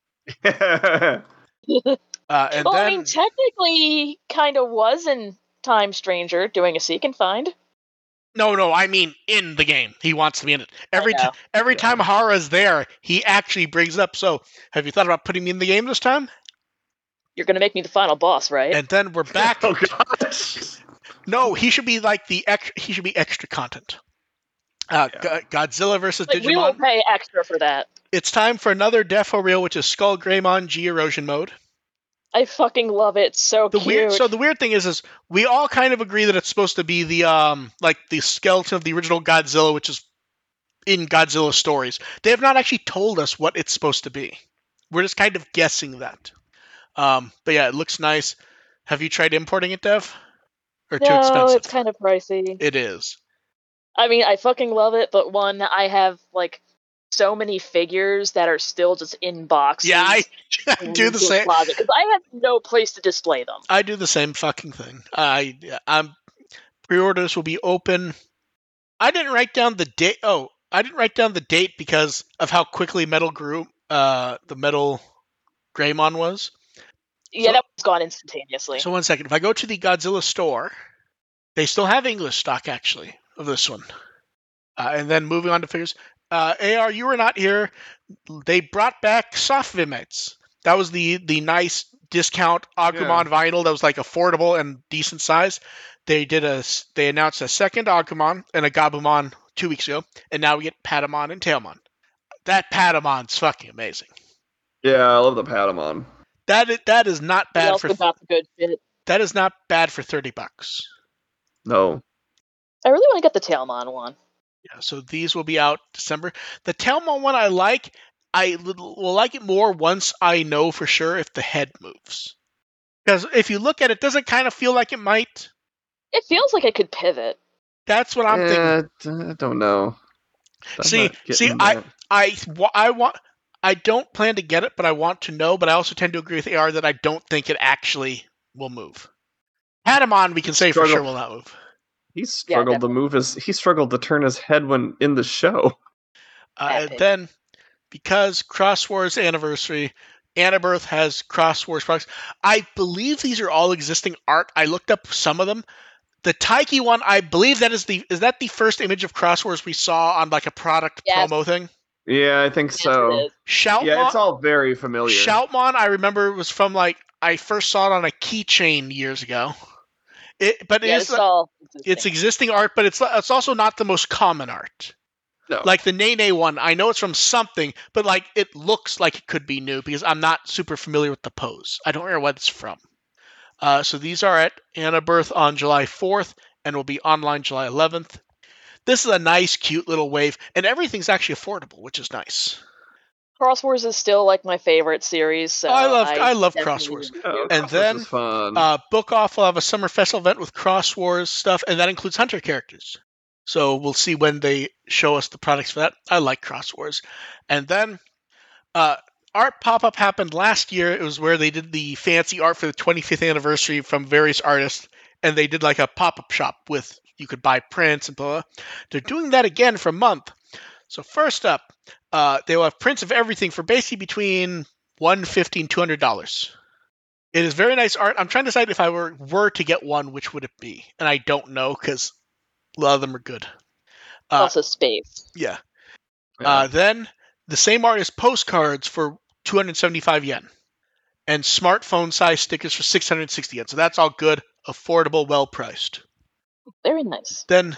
Uh, and well, then I mean, technically, kind of was in Time Stranger doing a seek and find. no, no, I mean in the game, he wants to be in it. Every know. time, every Yeah. time Hara's there, he actually brings it up. So, have you thought about putting me in the game this time? You're gonna make me the final boss, right? And then we're back. Oh gosh. No, he should be like the ex- he should be extra content. Uh, Yeah. Go- Godzilla versus like, we will Digimon. pay extra for that. It's time for another Defo Reel, which is Skull Greymon G Erosion mode. I fucking love it. It's so The cute. weird, so the weird thing is, is we all kind of agree that it's supposed to be the um, like the skeleton of the original Godzilla, which is in Godzilla stories. They have not actually told us what it's supposed to be. We're just kind of guessing that. Um, but yeah, it looks nice. Have you tried importing it, Dev? Or too no, expensive? it's kind of pricey. It is. I mean, I fucking love it, but one, I have like so many figures that are still just in boxes. Yeah, I, I do the same. Because I have no place to display them. I do the same fucking thing. I I'm pre-orders will be open. I didn't write down the date. Oh, I didn't write down the date because of how quickly Metal grew. Uh, the Metal Greymon was. Yeah, So- that was gone instantaneously. So one second. If I go to the Godzilla store, they still have English stock actually of this one. Uh, and then moving on to figures. Uh, A R, you were not here. They brought back Soft Vimites. That was the the nice discount Agumon vinyl that was like affordable and decent size. They did a they announced a second Agumon and a Gabumon two weeks ago, and now we get Patamon and Tailmon. That Patamon's fucking amazing. Yeah, I love the Patamon. That is, that is not bad also for got the good shit. that is not bad for thirty bucks. No. I really want to get the Tailmon one. Yeah, so these will be out December. The Tailmon one I like. I will like it more once I know for sure if the head moves. Because if you look at it, does it kind of feel like it might? It feels like it could pivot. That's what I'm Eh, thinking. I don't know. I'm See, not getting see, I, that. I, wa- I want. I don't plan to get it, but I want to know. But I also tend to agree with A R that I don't think it actually will move. Patamon, we can say for Struggle. sure will not move. He struggled to move his. He struggled to turn his head when in the show. Uh, and Epic. then, because Cross Wars Anniversary, Annabirth has Cross Wars products. I believe these are all existing art. I looked up some of them. The Taiki one, I believe that is the is that the first image of Cross Wars we saw on like a product Yes. promo thing. Yeah, I think Yes, so. it is. Shoutmon, Yeah, it's all very familiar. Shoutmon, I remember was from like I first saw it on a keychain years ago. It, but it Yeah, is it's all existing. it's existing art, but it's it's also not the most common art. No. Like the Nene one, I know it's from something, but like it looks like it could be new because I'm not super familiar with the pose. I don't remember what it's from. Uh, so these are at Annabirth on July fourth and will be online July eleventh. This is a nice, cute little wave, and everything's actually affordable, which is nice. Cross Wars is still like my favorite series. So I love- I love definitely Cross Wars. would Yeah, do. And Cross Wars then, is fun. Uh, Book Off will have a Summer Festival event with Cross Wars stuff, and that includes Hunter characters. So we'll see when they show us the products for that. I like Cross Wars. And then uh, Art Pop-Up happened last year. It was where they did the fancy art for the twenty-fifth anniversary from various artists, and they did like a pop-up shop with, you could buy prints and blah, blah. They're doing that again for a month. So first up, uh, they will have prints of everything for basically between one hundred fifty dollars and two hundred dollars. It is very nice art. I'm trying to decide if I were, were to get one, which would it be? And I don't know because a lot of them are good. Uh, Also space. yeah. Yeah. Uh, then the same art is postcards for two hundred seventy-five yen and smartphone size stickers for six hundred sixty yen. So that's all good, affordable, well priced. Very nice. Then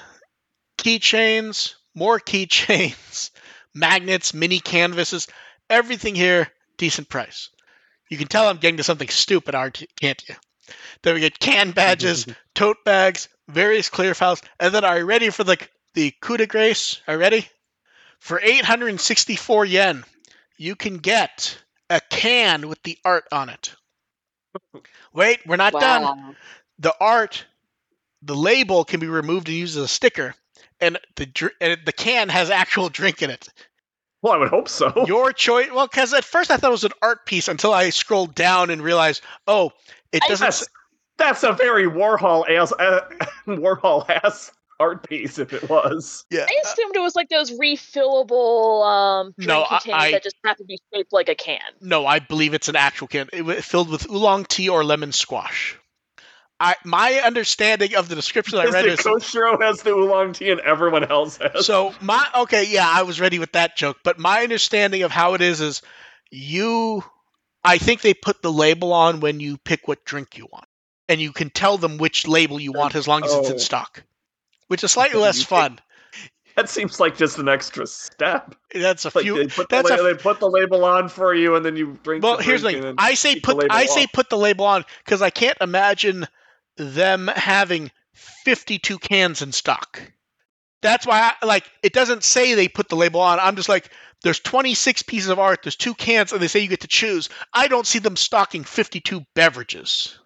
keychains, more keychains, magnets, mini canvases, everything here, decent price. You can tell I'm getting to something stupid, aren't you? Can't you? Then we get can badges, tote bags, various clear files, and then are you ready for the the coup de grace? Are you ready? For eight hundred sixty-four yen, you can get a can with the art on it. Wait, we're not done. Wow. The art, the label can be removed and used as a sticker, and the dr- and the can has actual drink in it. Well, I would hope so. Your choice. Well, because at first I thought it was an art piece until I scrolled down and realized, oh, it I- doesn't. That's, s- that's a very Warhol ass uh, Warhol ass art piece if it was. yeah. I assumed it was like those refillable um, drink No, I- containers I- that just have to be shaped like a can. No, I believe it's an actual can. It was filled with oolong tea or lemon squash. I my understanding of the description I Because read the is Koshiro has the oolong tea and everyone else has. so my okay, yeah, I was ready with that joke, but my understanding of how it is is you I think they put the label on when you pick what drink you want. And you can tell them which label you want as long as it's in Oh. stock. Which is slightly You less take- fun. That seems like just an extra step. That's a Like few they, put the that's la- a they put the label on for you, and then you drink. Well, the here's the drink thing. and then I say keep the put label I say off. put the label on because I can't imagine them having fifty-two cans in stock. That's why I like it doesn't say they put the label on. I'm just like there's twenty-six pieces of art, there's two cans, and they say you get to choose. I don't see them stocking fifty-two beverages.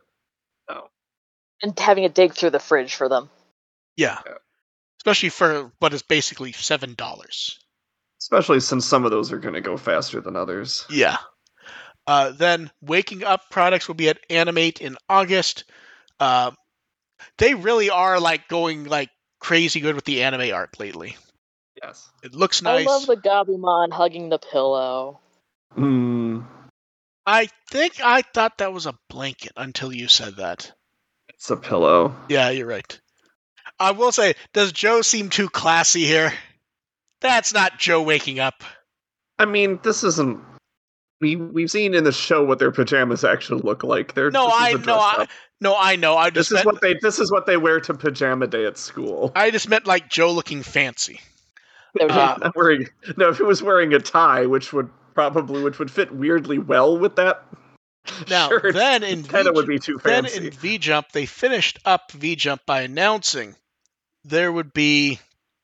And having to dig through the fridge for them. Yeah. Yeah. Especially for what is basically seven dollars. Especially since some of those are going to go faster than others. Yeah. Uh, then Waking Up products will be at Animate in August. Uh, they really are like going like crazy good with the anime art lately. Yes. It looks nice. I love the Gabumon hugging the pillow. Hmm. I think I thought that was a blanket until you said that. It's a pillow. Yeah, you're right. I will say, does Joe seem too classy here? That's not Joe waking up. I mean, this isn't. We we've seen in the show what their pajamas actually look like. They're No, this I is a no, dress I up. no, I know. I just This is meant, what they this is what they wear to pajama day at school. I just meant like Joe looking fancy. No Uh, doubt. Not wearing no, if he was wearing a tie, which would probably which would fit weirdly well with that. Now, shirt, then in then it would V- be too then fancy. in V Jump, they finished up V Jump by announcing there would be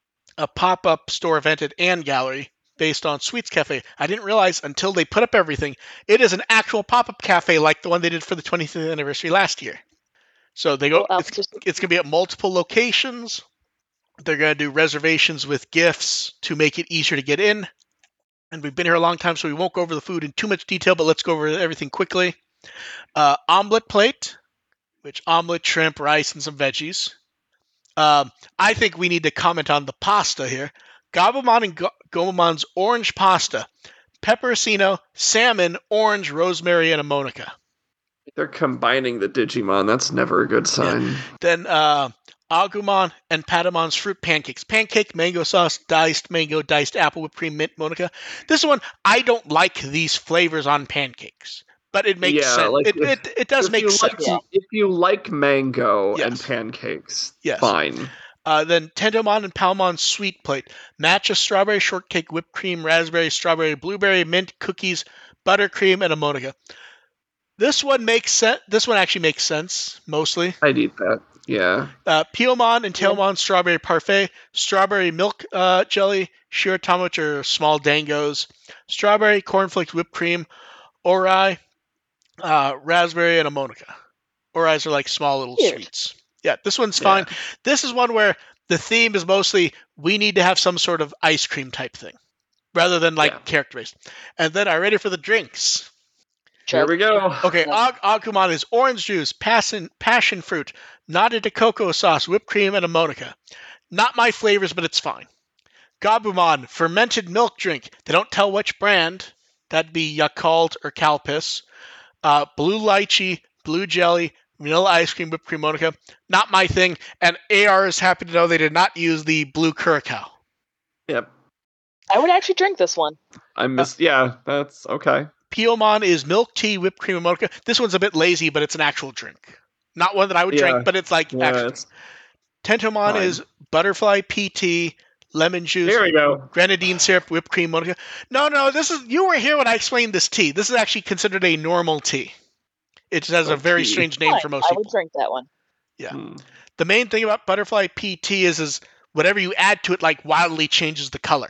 a pop-up store event at Ann Gallery based on Sweets Cafe. I didn't realize until they put up everything, it is an actual pop-up cafe like the one they did for the twentieth anniversary last year. So they go. Well, It's, just- it's going to be at multiple locations. They're going to do reservations with gifts to make it easier to get in. And we've been here a long time, so we won't go over the food in too much detail, but let's go over everything quickly. Uh, omelet plate, which omelet, shrimp, rice, and some veggies. Um, I think we need to comment on the pasta here. Gabumon and Go- Gomamon's orange pasta. Pepperoncino, salmon, orange, rosemary, and a Monica. They're combining the Digimon. That's never a good sign. Then uh, Agumon and Patamon's fruit pancakes. Pancake, mango sauce, diced mango, diced apple, whipped cream, mint, Monica. This one, I don't like these flavors on pancakes, but it makes Yeah, sense. like it, if- it, it does if make you sense. like, If you like mango and Yes. pancakes, Yes. fine. Uh, then Tentomon and Palmon's sweet plate. Matcha strawberry shortcake, whipped cream, raspberry, strawberry, blueberry, mint, cookies, buttercream, and a Monica. This one makes sense. This one actually makes sense, mostly. I'd eat that. Yeah. Uh, Piomon and Tailmon strawberry parfait, strawberry milk uh, jelly, shiratama, which are small dangos, strawberry cornflakes whipped cream, ori, uh, raspberry, and a Monica. Oris are like small little Weird. sweets. Yeah, this one's Yeah. fine. This is one where the theme is mostly we need to have some sort of ice cream type thing, rather than like Yeah. character based. And then I'm ready for the drinks. Here we go. Okay, Yeah. Ag- Agumon is orange juice, passion, passion fruit, knotted to cocoa sauce, whipped cream, and a Monica. Not my flavors, but it's fine. Gabumon, fermented milk drink. They don't tell which brand. That'd be Yakult or Calpis. Uh, blue lychee, blue jelly, vanilla ice cream, whipped cream, Monica. Not my thing. And A R is happy to know they did not use the blue curacao. Yep. I would actually drink this one. I miss. yeah, that's okay. Piomon is milk tea, whipped cream, and Monica. This one's a bit lazy, but it's an actual drink. Not one that I would Yeah. drink, but it's like Yeah, actual. it's, Tentomon fine. is butterfly P T, lemon juice, here we go. grenadine syrup, whipped cream, Monica. No, no, this is you were here when I explained this tea. This is actually considered a normal tea. It has a Oh, very tea. strange name Fine, for most I people. would drink that one. Yeah. Hmm. The main thing about butterfly P T is is whatever you add to it like wildly changes the color.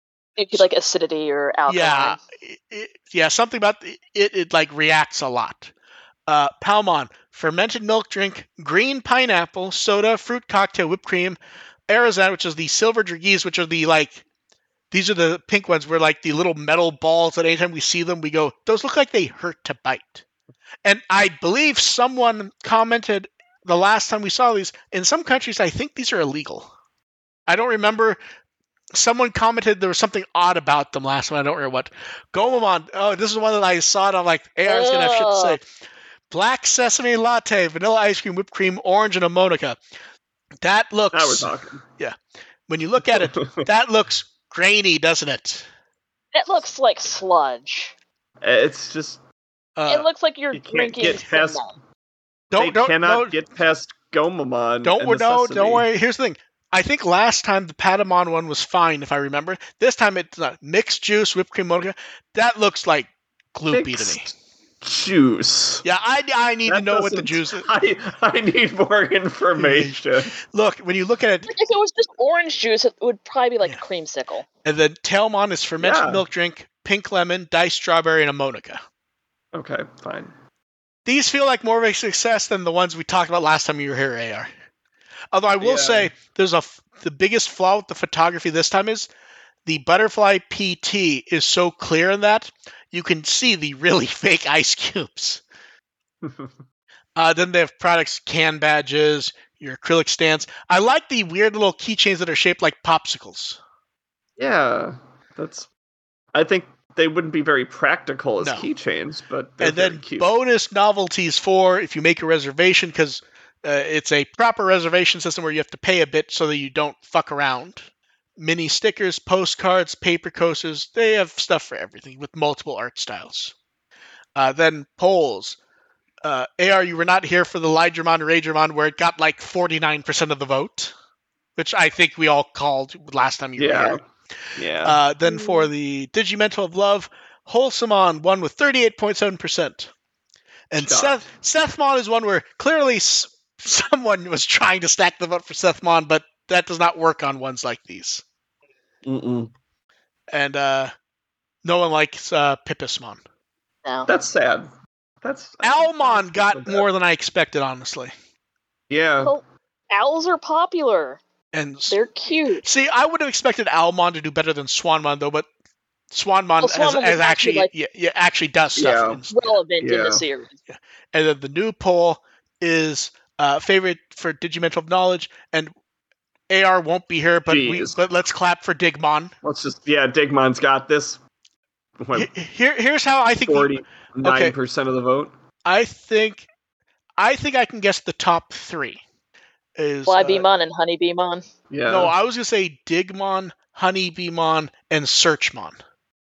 It could like acidity or alkaline. Yeah, it, it- yeah, something about the, it. It like reacts a lot. Uh, Palmon, fermented milk drink, green pineapple, soda, fruit cocktail, whipped cream, Arizona, which is the silver dragis, which are the like. These are the pink ones where like the little metal balls that anytime we see them, we go, those look like they hurt to bite. And I believe someone commented the last time we saw these, in some countries, I think these are illegal. I don't remember. Someone commented there was something odd about them last time. I don't remember what. Gomamon. Oh, this is one that I saw, and I'm like, A R's going to have shit to say. Black sesame latte, vanilla ice cream, whipped cream, orange, and a Monica. That looks, Now we're talking. when you look at it, that looks grainy, doesn't it? It looks like sludge. It's just Uh, it looks like you're you can't drinking get past- cement. don't, they don't, cannot no, get past Gomamon. don't, and wor- the no, sesame. don't worry. Here's the thing. I think last time the Patamon one was fine, if I remember. This time it's not. Mixed juice, whipped cream, Monica. That looks like gloopy to me. Mixed juice. Yeah, I, I need to That know what the doesn't- juice is. I, I need more information. Look, when you look at it, Like, if it was just orange juice, it would probably be like Yeah. a creamsicle. and then Tailmon is fermented Yeah. milk drink, pink lemon, diced strawberry, and a Monica. Okay, fine. These feel like more of a success than the ones we talked about last time you were here, A R. Although I will Yeah. say, there's a f- the biggest flaw with the photography this time is the butterfly P T is so clear in that you can see the really fake ice cubes. Uh, then they have products, can badges, your acrylic stands. I like the weird little keychains that are shaped like popsicles. Yeah, that's. I think they wouldn't be very practical as No. keychains, but they're And then very cute. bonus novelties for if you make a reservation, because uh, it's a proper reservation system where you have to pay a bit so that you don't fuck around. mini stickers, postcards, paper coasters. They have stuff for everything with multiple art styles. Uh, then polls. Uh, A R, you were not here for the Lydramon Raydramon where it got like forty-nine percent of the vote, which I think we all called last time you Yeah. were here. Yeah. Uh, then for the Digimental of Love, Wholesomeon won with thirty-eight point seven percent. And Shocked. Seth Sethmon is one where clearly s- someone was trying to stack the vote for Sethmon, but that does not work on ones like these. Mm-mm. And uh, no one likes uh, Pippismon. No. That's sad. That's Owlmon got that. more than I expected, honestly. Yeah. Well, owls are popular. And s- They're cute. see, I would have expected Owlmon to do better than Swanmon, though, but Swanmon, Well, has, Swanmon has was actually actually, like- yeah, yeah, actually does stuff. Yeah. And, Relevant in Yeah. the series. and then the new poll is uh, favorite for Digimental of Knowledge, and A R won't be here, but we Jeez. but let's clap for Digmon. Let's just yeah. Digmon's got this. He- Here, here's how I think. the- Forty-nine percent of the vote. I think, I think I can guess the top three. Is uh, Flybeemon and Honeybeemon. Yeah. no, I was gonna say Digmon, Honeybeemon, and Searchmon.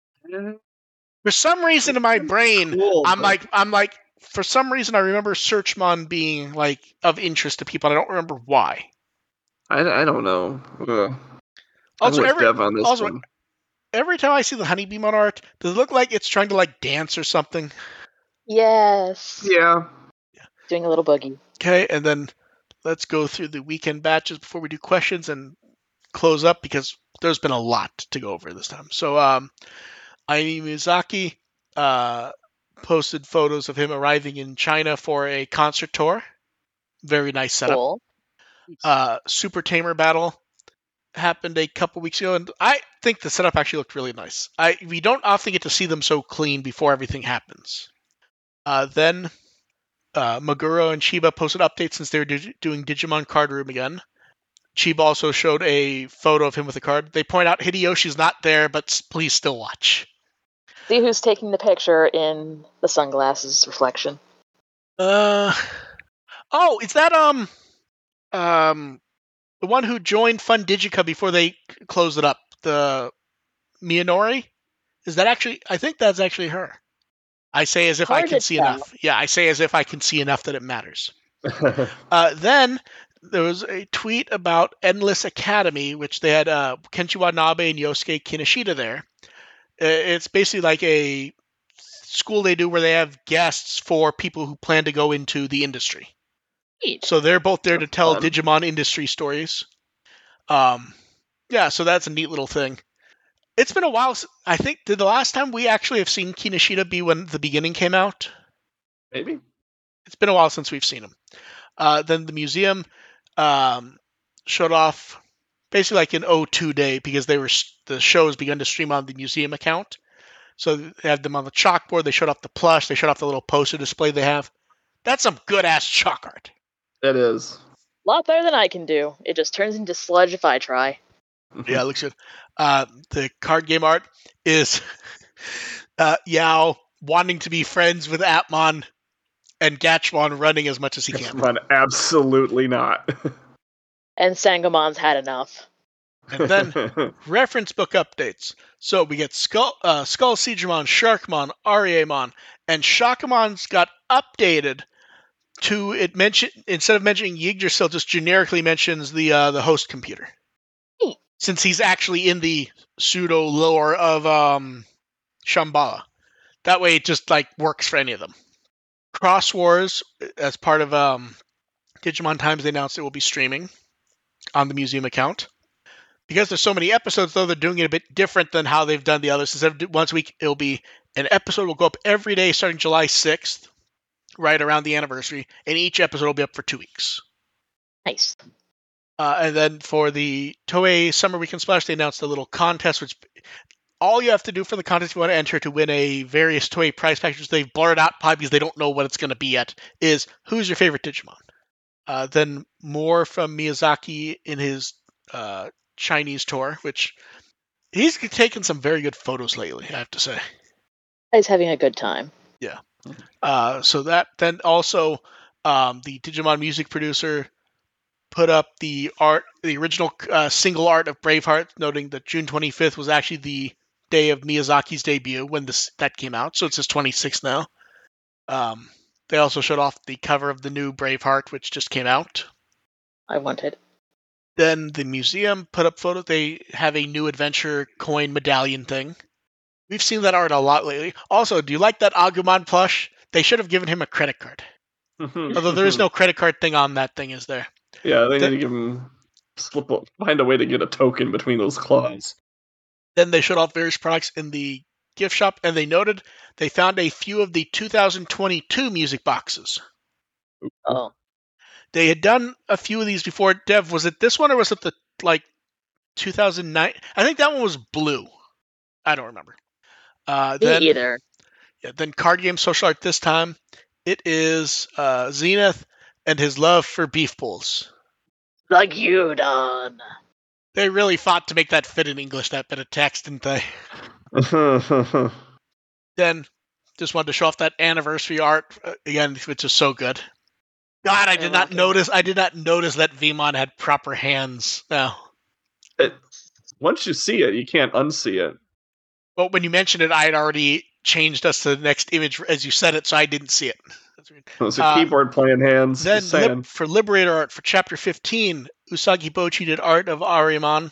For some reason in my brain, Cool, I'm but- like, I'm like, for some reason I remember Searchmon being like of interest to people. I don't remember why. I, I don't know. Ugh. Also, I'm with every Dev on this also- one. every time I see the Honeybeemon art, does it look like it's trying to like dance or something? Yes. Yeah. Doing a little boogie. Okay, and then let's go through the weekend batches before we do questions and close up because there's been a lot to go over this time. So, um, Ayumi Miyazaki uh, posted photos of him arriving in China for a concert tour. Very nice setup. Cool. Uh, Super Tamer battle happened a couple weeks ago, and I think the setup actually looked really nice. I we don't often get to see them so clean before everything happens. Uh, then uh, Maguro and Chiba posted updates since they were dig- doing Digimon Card Room again. Chiba also showed a photo of him with a card. They point out Hideyoshi's not there, but s- please still watch. See who's taking the picture in the sunglasses reflection. Uh oh, is that um um the one who joined Fun Digica before they c- closed it up? The Miyanori? Is that actually? I think that's actually her. I say as if I Hard can to see tell. enough. Yeah, I say as if I can see enough that it matters. Uh, then there was a tweet about Endless Academy, which they had uh, Kenshi Watanabe and Yosuke Kinoshita there. Uh, It's basically like a school they do where they have guests for people who plan to go into the industry. Neat. So they're both there to That's tell fun. Digimon industry stories. Um, yeah, so that's a neat little thing. It's been a while. s- I think did the last time we actually have seen Kinoshita be when the beginning came out. Maybe. It's been a while since we've seen him. Uh, then the museum um, showed off basically like an O two day because they were s- the shows begun to stream on the museum account. So they had them on the chalkboard. They showed off the plush. They showed off the little poster display they have. That's some good ass chalk art. It is. A lot better than I can do. It just turns into sludge if I try. Yeah, it looks good. Uh, the card game art is uh, Yao wanting to be friends with Atmon and Gatchmon running as much as he can. Run absolutely not. And Sangomon's had enough. And then reference book updates. So we get Skull, uh, Skull Siegemon, Sharkmon, Ariamon, and Shakamon's got updated to it mention instead of mentioning Yggdrasil, just generically mentions the uh, the host computer. Neat. Since he's actually in the pseudo lore of um, Shambhala. That way it just like works for any of them. Cross Wars, as part of um, Digimon Times, they announced it will be streaming on the museum account. Because there's so many episodes, though, they're doing it a bit different than how they've done the others. Instead of do- once a week, it'll be an episode will go up every day starting July sixth, right around the anniversary, and each episode will be up for two weeks. Nice. Uh, and then for the Toei Summer Weekend Splash, they announced a little contest, which all you have to do for the contest if you want to enter to win a various Toei prize packages they've blurred out probably because they don't know what it's going to be yet, is who's your favorite Digimon? Uh, then more from Miyazaki in his uh, Chinese tour, which he's taken some very good photos lately, I have to say. He's having a good time. Uh, so that then also um, the Digimon music producer put up the art, the original uh, single art of Braveheart, noting that June twenty-fifth was actually the day of Miyazaki's debut when this that came out, so it's his twenty-sixth now. Um, they also showed off the cover of the new Braveheart, which just came out. I wanted. Then the museum put up photos. They have a new adventure coin medallion thing. We've seen that art a lot lately. Also, do you like that Agumon plush? They should have given him a credit card. Although there is no credit card thing on that thing, is there? Yeah, they The- need to give him slip up, find a way to get a token between those claws. Then they showed off various products in the gift shop, and they noted they found a few of the two thousand twenty-two music boxes. Oh. They had done a few of these before. Dev, was it this one or was it the like two thousand nine? I think that one was blue. I don't remember. Uh, Me then, either. Yeah, then card game social art this time. It is uh, Zenith and his love for beef bowls. Like you done. They really fought to make that fit in English, that bit of text, didn't they? Then just wanted to show off that anniversary art uh, again, which is so good. God, I I did not like it. notice. I did not notice that Vemon had proper hands. No, It, once you see it, you can't unsee it. but when you mentioned it, I had already changed us to the next image as you said it, so I didn't see it. That's weird. Those are Uh, keyboard playing hands. Then just saying. lib- for Liberator art for chapter fifteen, Usagi Bochi did art of Arimon.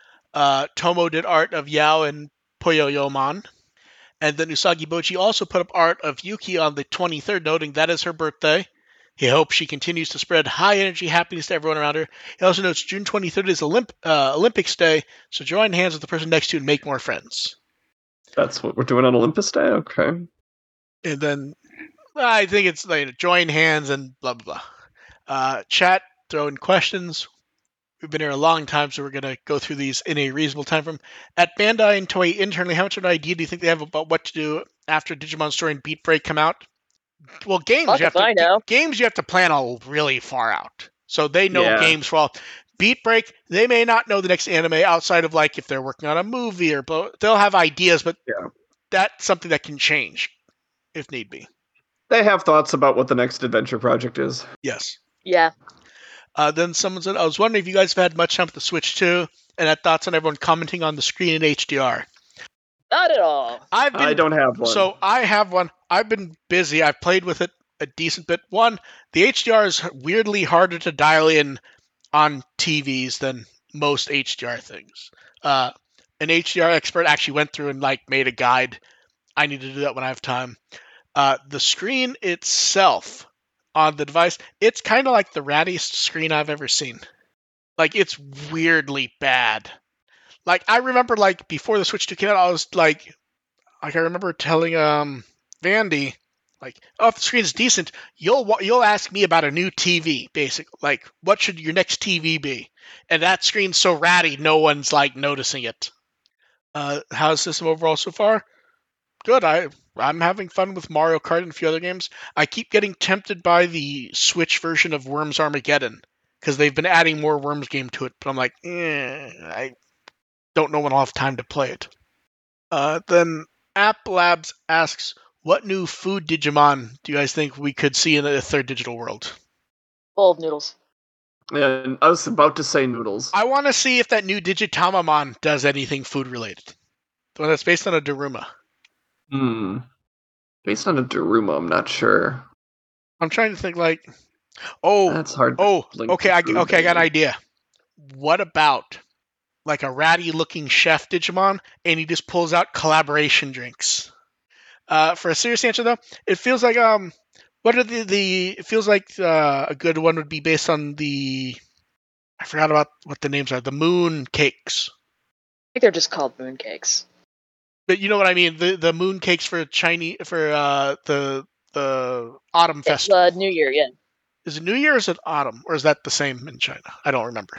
Uh, Tomo did art of Yao and Poyoyomon. And then Usagi Bochi also put up art of Yuki on the twenty-third, noting that is her birthday. He hopes she continues to spread high energy happiness to everyone around her. He also notes June twenty-third is Olymp- uh, Olympics Day, so join hands with the person next to you and make more friends. That's what we're doing on Olympus Day? Okay. And then I think it's like join hands and blah, blah, blah. Uh, chat, throw in questions. We've been here a long time, so we're going to go through these in a reasonable time frame. At Bandai and Toei internally, how much of an idea do you think they have about what to do after Digimon Story and Beat Break come out? Well, games Fuck you have if to I know. games you have to plan all really far out, so they know Yeah. games for all. Beat Break, they may not know the next anime outside of like if they're working on a movie or blo- they'll have ideas, but Yeah. that's something that can change if need be. They have thoughts about what the next adventure project is. Yes. Yeah. Uh, then someone said, I was wondering if you guys have had much time with the Switch too, and had thoughts on everyone commenting on the screen in H D R. Not at all. I've been I don't have one. So I have one. I've been busy. I've played with it a decent bit. One, the H D R is weirdly harder to dial in on T Vs than most H D R things. Uh, an H D R expert actually went through and like made a guide. I need to do that when I have time. Uh, the screen itself on the device, it's kind of like the rattiest screen I've ever seen. Like it's weirdly bad. Like I remember, like before the Switch two came out, I was like, like I remember telling um Vandy, like, oh, if the screen's decent, you'll wa- you'll ask me about a new T V, basically. Like, what should your next T V be? And that screen's so ratty, no one's like noticing it. Uh, how's the system overall so far? Good. I I'm having fun with Mario Kart and a few other games. I keep getting tempted by the Switch version of Worms Armageddon because they've been adding more Worms game to it, but I'm like, eh, I don't know when I'll have time to play it. Uh, then App Labs asks, what new food Digimon do you guys think we could see in the third digital world? Bowl of noodles. And I was about to say noodles. I want to see if that new Digitamamon does anything food related. The one that's based on a Daruma. Hmm. Based on a Daruma, I'm not sure. I'm trying to think like, oh, That's hard. to oh, link okay, to I, food, okay, I got an maybe. idea. What about like a ratty-looking chef Digimon, and he just pulls out collaboration drinks? Uh, for a serious answer though, it feels like um, what are the the? It feels like uh, a good one would be based on the. I forgot about what the names are. The moon cakes. I think they're just called mooncakes. But you know what I mean. The the moon cakes for Chinese for uh the the autumn It's festival. uh, New Year, yeah. Is it New Year or is it autumn? Or is that the same in China? I don't remember.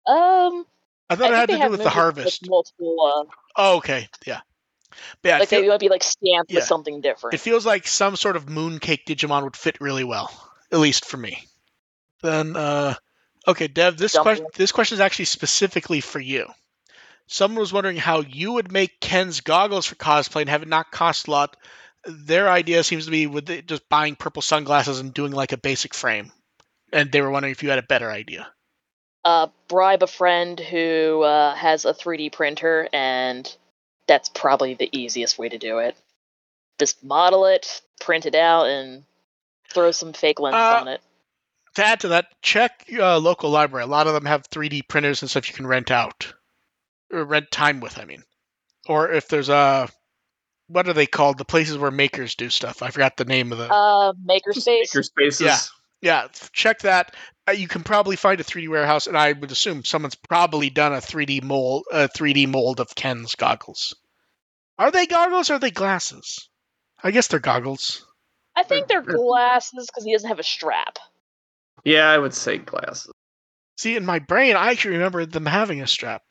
Um, I thought I it had think to they do have with the mooncakes harvest. With multiple, uh, Oh, okay. Yeah. But yeah, I like feel, they might be like stamped yeah. with something different. it feels like some sort of mooncake Digimon would fit really well. At least for me. Then, uh, okay, Dev, this, Dumpling. que- this question is actually specifically for you. Someone was wondering how you would make Ken's goggles for cosplay and have it not cost a lot. Their idea seems to be with it just buying purple sunglasses and doing like a basic frame. And they were wondering if you had a better idea. uh, bribe a friend who uh, has a three D printer, and that's probably the easiest way to do it. Just model it, print it out, and throw some fake lenses Uh, on it. To add to that, check uh, local library. A lot of them have three D printers and stuff you can rent out. Or rent time with, I mean. Or if there's a... What are they called? The places where makers do stuff. I forgot the name of the... Uh, Makerspace. Makerspaces. Yeah. Yeah, check that. Uh, you can probably find a three D warehouse, and I would assume someone's probably done a three D mold, a three D mold of Ken's goggles. Are they goggles or are they glasses? I guess they're goggles. I think they're glasses because he doesn't have a strap. Yeah, I would say glasses. See, in my brain, I actually remember them having a strap.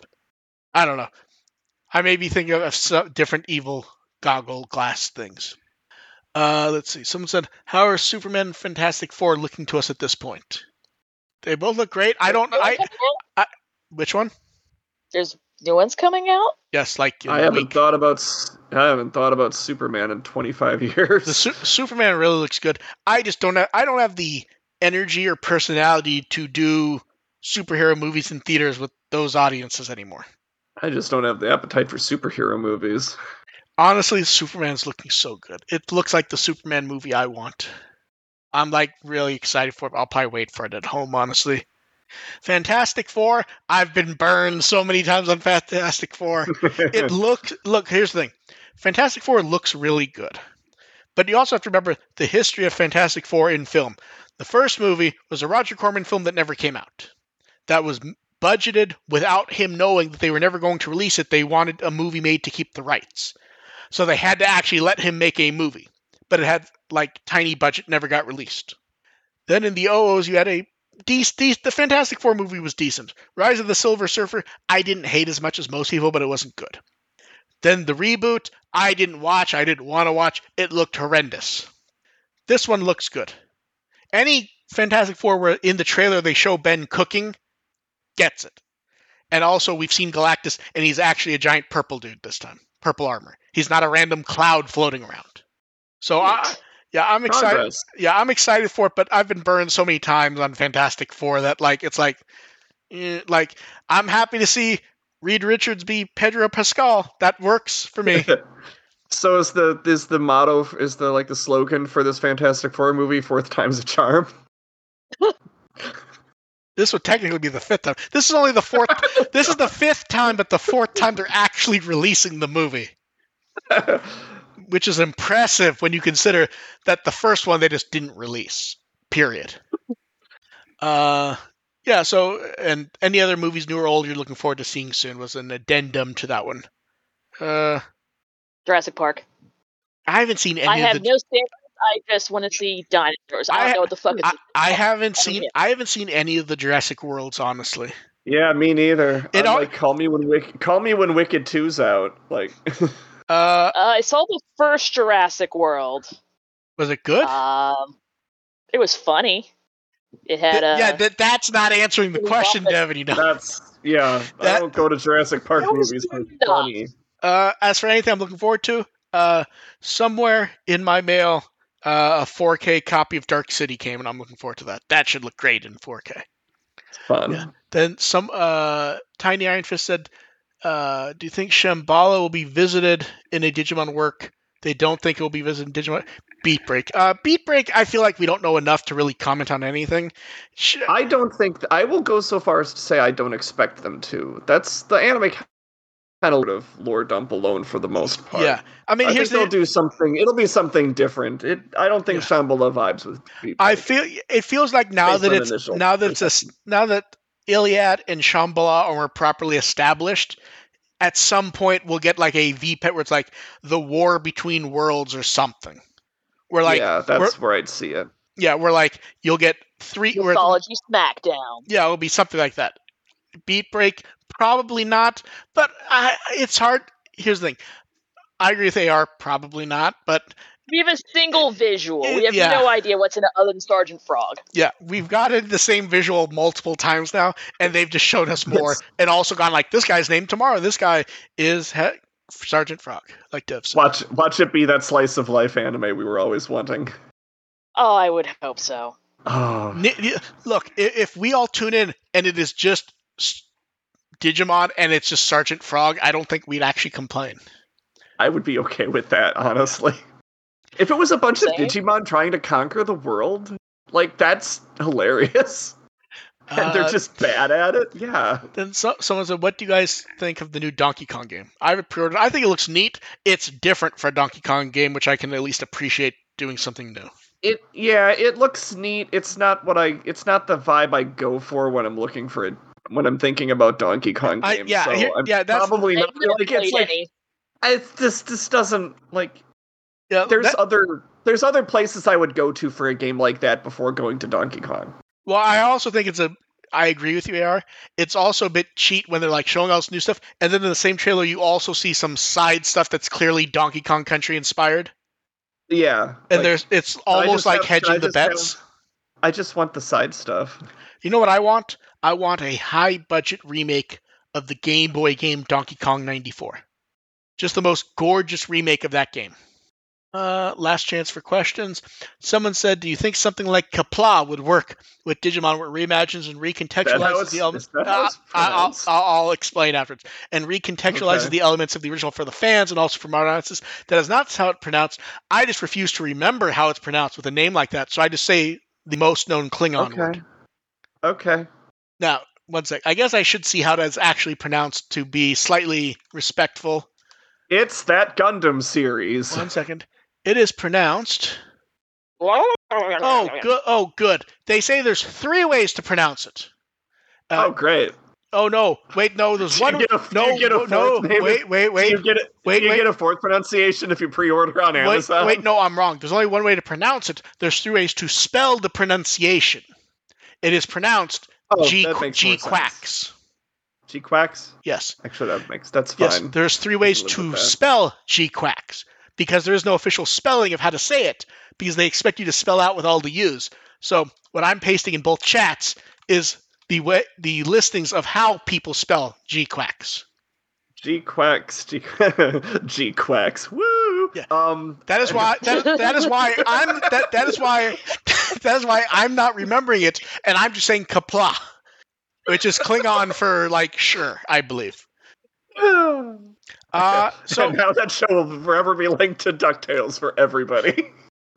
I don't know. I may be thinking of some different evil goggle glass things. Uh, let's see. Someone said, how are Superman and Fantastic Four looking to us at this point? They both look great. I don't... I, I Which one? There's new ones coming out? Yes, like in I a haven't week. thought about I haven't thought about Superman in twenty-five years. The Su- Superman really looks good. I just don't have, I don't have the energy or personality to do superhero movies in theaters with those audiences anymore. I just don't have the appetite for superhero movies. Honestly, Superman's looking so good. It looks like the Superman movie I want. I'm like really excited for it. I'll probably wait for it at home, honestly. Fantastic Four, I've been burned so many times on Fantastic Four. It looks, look, here's the thing. Fantastic Four looks really good. But you also have to remember the history of Fantastic Four in film. The first movie was a Roger Corman film that never came out. That was budgeted without him knowing that they were never going to release it. They wanted a movie made to keep the rights. So they had to actually let him make a movie. But it had, like, tiny budget, never got released. Then in the oh ohs, you had a decent... The Fantastic Four movie was decent. Rise of the Silver Surfer, I didn't hate as much as most people, but it wasn't good. Then the reboot, I didn't watch, I didn't want to watch. It looked horrendous. This one looks good. Any Fantastic Four where in the trailer they show Ben cooking gets it. And also we've seen Galactus, and he's actually a giant purple dude this time. Purple armor. He's not a random cloud floating around. So I, yeah, I'm excited. Progress. Yeah, I'm excited for it, but I've been burned so many times on Fantastic Four that like it's like, eh, like I'm happy to see Reed Richards be Pedro Pascal. That works for me. So is the is the motto is the like the slogan for this Fantastic Four movie fourth time's a charm? This would technically be the fifth time. This is only the fourth. This is the fifth time, but the fourth time they're actually releasing the movie, which is impressive when you consider that the first one they just didn't release. Period. Uh, yeah. So, and any other movies, new or old, you're looking forward to seeing soon was an addendum to that one. Uh, Jurassic Park. I haven't seen any I of have the. no standards. I just want to see dinosaurs. I don't I- know what the fuck is. I, I haven't Oh, seen. yeah. I haven't seen any of the Jurassic Worlds, honestly. Yeah, me neither. It I'm al- like, call me when Wick- call me when Wicked two's out. Like, Uh, Uh, I saw the first Jurassic World. was it good? Um, it was funny. It had Th- uh, yeah, that, that's not answering the Really question, love it. Devin. You know. that's yeah. That- I don't go to Jurassic Park That was movies for good enough. funny. Uh, as for anything I'm looking forward to, uh, somewhere in my mail, uh, a four K copy of Dark City came, and I'm looking forward to that. That should look great in four K. It's fun. Yeah. Then some uh, Tiny Iron Fist said, uh, "Do you think Shambhala will be visited in a Digimon work? They don't think it will be visited in Digimon." Beat Break. Uh, Beat Break. I feel like we don't know enough to really comment on anything. Sh- I don't think th- I will go so far as to say I don't expect them to. That's the anime kind of of lore dump alone for the most part. yeah, I mean, I here's think the. they'll do something. It'll be something different. It. I don't think Yeah. Shambhala vibes with people. I feel it feels like now Based that on it's initial now that it's a, s- now that Iliad and Shambhala are more properly established. At some point, we'll get like a V P E T where it's like the war between worlds or something. Where like yeah, that's where I'd see it. yeah, where like you'll get three. Where, Mythology Smackdown. yeah, it'll be something like that. Beat Break, probably not. But I, it's hard. Here's the thing. I agree with A R, probably not. But We have a single visual. We have Yeah. no idea what's in it other than Sergeant Frog. yeah, we've gotten the same visual multiple times now, and they've just shown us more, Yes. and also gone like, this guy's name tomorrow. This guy is he- Sergeant Frog, like Dev said. Watch, watch it be that slice of life anime we were always wanting. Oh, I would hope so. Oh, Ni- Look, i- if we all tune in and it is just s- Digimon and it's just Sergeant Frog, I don't think we'd actually complain. I would be okay with that, honestly. If it was a bunch of Same. Digimon trying to conquer the world, like, that's hilarious. And they're Uh, just bad at it? Yeah. Then so, someone said, "What do you guys think of the new Donkey Kong game?" I've pre-ordered. I think it looks neat. It's different for a Donkey Kong game, which I can at least appreciate doing something new. It yeah, it looks neat. It's not what I it's not the vibe I go for when I'm looking for it when I'm thinking about Donkey Kong I- games. yeah, so here- I'm yeah, that's- probably I've not never like played it's like any. it's this this doesn't like Yeah, there's that- other there's other places I would go to for a game like that before going to Donkey Kong. well, I also think it's a. I agree with you, A R. It's also a bit cheat when they're like showing all this new stuff, and then in the same trailer you also see some side stuff that's clearly Donkey Kong Country inspired, Yeah. and like, there's it's I almost just like have- can I hedging the just have- bets. I just want the side stuff. You know what I want? I want a high budget remake of the Game Boy game Donkey Kong ninety-four. Just the most gorgeous remake of that game. Uh, last chance for questions. Someone said, "Do you think something like Kapla would work with Digimon, where it reimagines and That how recontextualizes it's- the elements?" is that how Uh, it's I- I'll, pronounced? I'll, I'll explain afterwards. And recontextualizes Okay. the elements of the original for the fans and also for modern audiences. That is not how it's pronounced. I just refuse to remember how it's pronounced with a name like that, so I just say the most known Klingon word. Okay. Okay. Now, one sec. I guess I should see how that's actually pronounced to be slightly respectful. It's that Gundam series. One second. It is pronounced. Oh, good. Oh, good. They say there's three ways to pronounce it. Uh, Oh, great. oh no! Wait, no. There's Do you one. get a- do no, you get a no. fourth name? Wait, wait, Do wait. you get it? wait, do you wait. get a fourth pronunciation if you pre-order on Wait, Amazon? wait, no, I'm wrong. There's only one way to pronounce it. There's three ways to spell the pronunciation. It is pronounced Oh, G that makes G more sense. quacks. G quacks. Yes. Actually, that makes that's fine. Yes, there's three ways live to with that. spell G-Quacks, because there is no official spelling of how to say it, because they expect you to spell out with all the U's. So what I'm pasting in both chats is the way, the listings of how people spell G-Quacks. G quacks. G G quacks. Woo. Yeah. Um. That is why that, that is why I'm that that is why that is why I'm not remembering it, and I'm just saying Kapla, which is Klingon for like sure, I believe. Uh, so and now that show will forever be linked to DuckTales for everybody.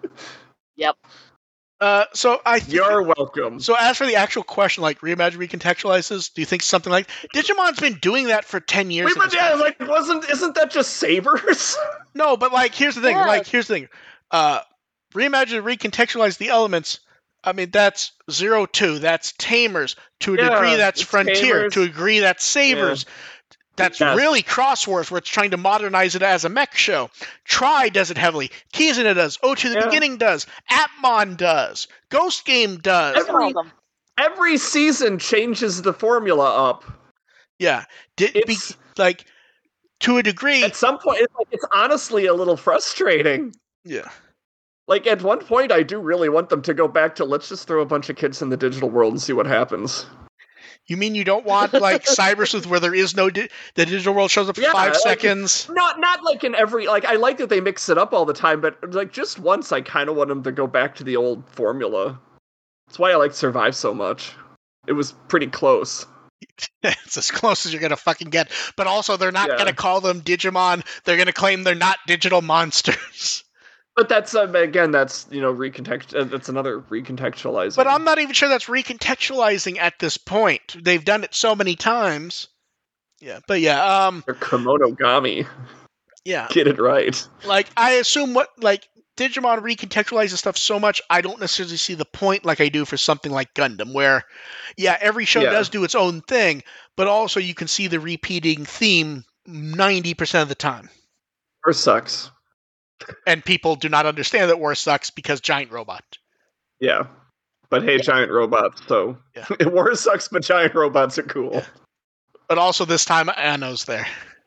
Yep. uh, so I think You're welcome. So as for the actual question, like reimagine recontextualizes, do you think something like Digimon's been doing that for ten years? Wait, at but this yeah, point. like, wasn't isn't that just Sabers? No, but like here's the thing. Yeah. Like here's the thing. Uh, reimagine recontextualize the elements. I mean that's zero two. That's Tamers. To a Yeah, degree, that's it's Frontier. Tamers. To a degree, that's Sabers. That's Yeah. really Crosswords, where it's trying to modernize it as a mech show. Try does it heavily. Kizuna does. Oh, to the Yeah. beginning does. Atmon does. Ghost Game does. Look at all of them. Every season changes the formula up. Yeah. Did be, It's like to a degree. at some point, it's, like, it's honestly a little frustrating. Yeah. Like at one point, I do really want them to go back to let's just throw a bunch of kids in the digital world and see what happens. You mean you don't want like Cybersmooth where there is no di- the digital world shows up for Yeah, five like- seconds? Not not like in every like I like that they mix it up all the time, but like just once, I kind of want them to go back to the old formula. That's why I like Survive so much. It was pretty close. It's as close as you're gonna fucking get. But also, they're not Yeah. gonna call them Digimon. They're gonna claim they're not digital monsters. But that's um, again, that's you know recontext. Uh, that's another recontextualizing. But I'm not even sure that's recontextualizing at this point. They've done it so many times. Yeah, but yeah, um, They're Komonogami. yeah. Get it right. Like I assume what like Digimon recontextualizes stuff so much, I don't necessarily see the point like I do for something like Gundam, where yeah, every show Yeah. does do its own thing, but also you can see the repeating theme ninety percent of the time. Or sucks. And people do not understand that war sucks because giant robot. Yeah. But hey, giant robots. So Yeah. war sucks, but giant robots are cool. Yeah. But also this time Anno's there.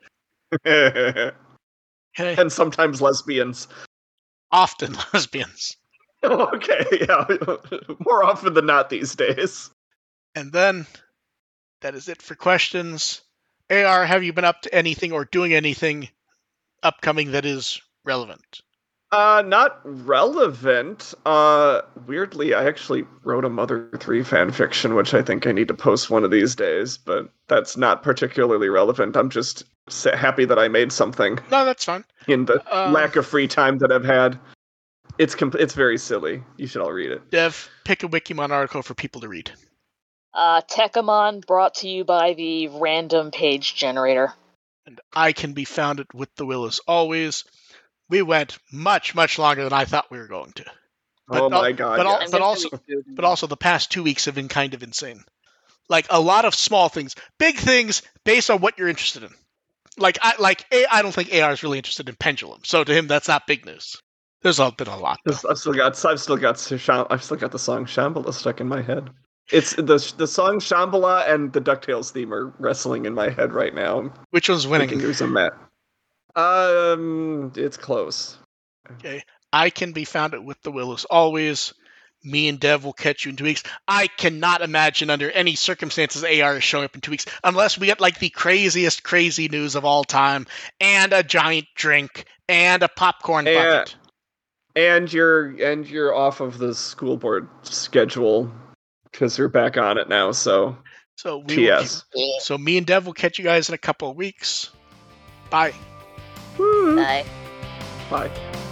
Okay. And sometimes lesbians. Often lesbians. Okay, yeah. More often than not these days. And then that is it for questions. A R, have you been up to anything or doing anything upcoming that is relevant? Uh, not relevant. Uh, weirdly, I actually wrote a Mother three fanfiction, which I think I need to post one of these days, but that's not particularly relevant. I'm just happy that I made something No, that's fine. in the Um, lack of free time that I've had. It's com- it's very silly. You should all read it. Dev, pick a Wikimon article for people to read. Uh, Tekamon, brought to you by the random page generator. And I can be found at With the Will as always. We went much, much longer than I thought we were going to. But oh al- my god! but al- yes. but also, but also the past two weeks have been kind of insane. Like a lot of small things, big things based on what you're interested in. Like I like A- I don't think A R is really interested in Pendulum, so to him that's not big news. There's a, been a lot. Though. I've still got I've still got Sham- I've still got the song Shambhala stuck in my head. It's the the song Shambhala and the DuckTales theme are wrestling in my head right now. Which one's Thinking winning? there's a Matt. Um, it's close. Okay, I can be found at With the Will as always. Me and Dev will catch you in two weeks. I cannot imagine under any circumstances A R is showing up in two weeks unless we get like the craziest crazy news of all time and a giant drink and a popcorn And, bucket. and you're and you're off of the school board schedule because you're back on it now. So So we T will S. keep- so me and Dev will catch you guys in a couple of weeks. Bye. Woo. Bye. Bye.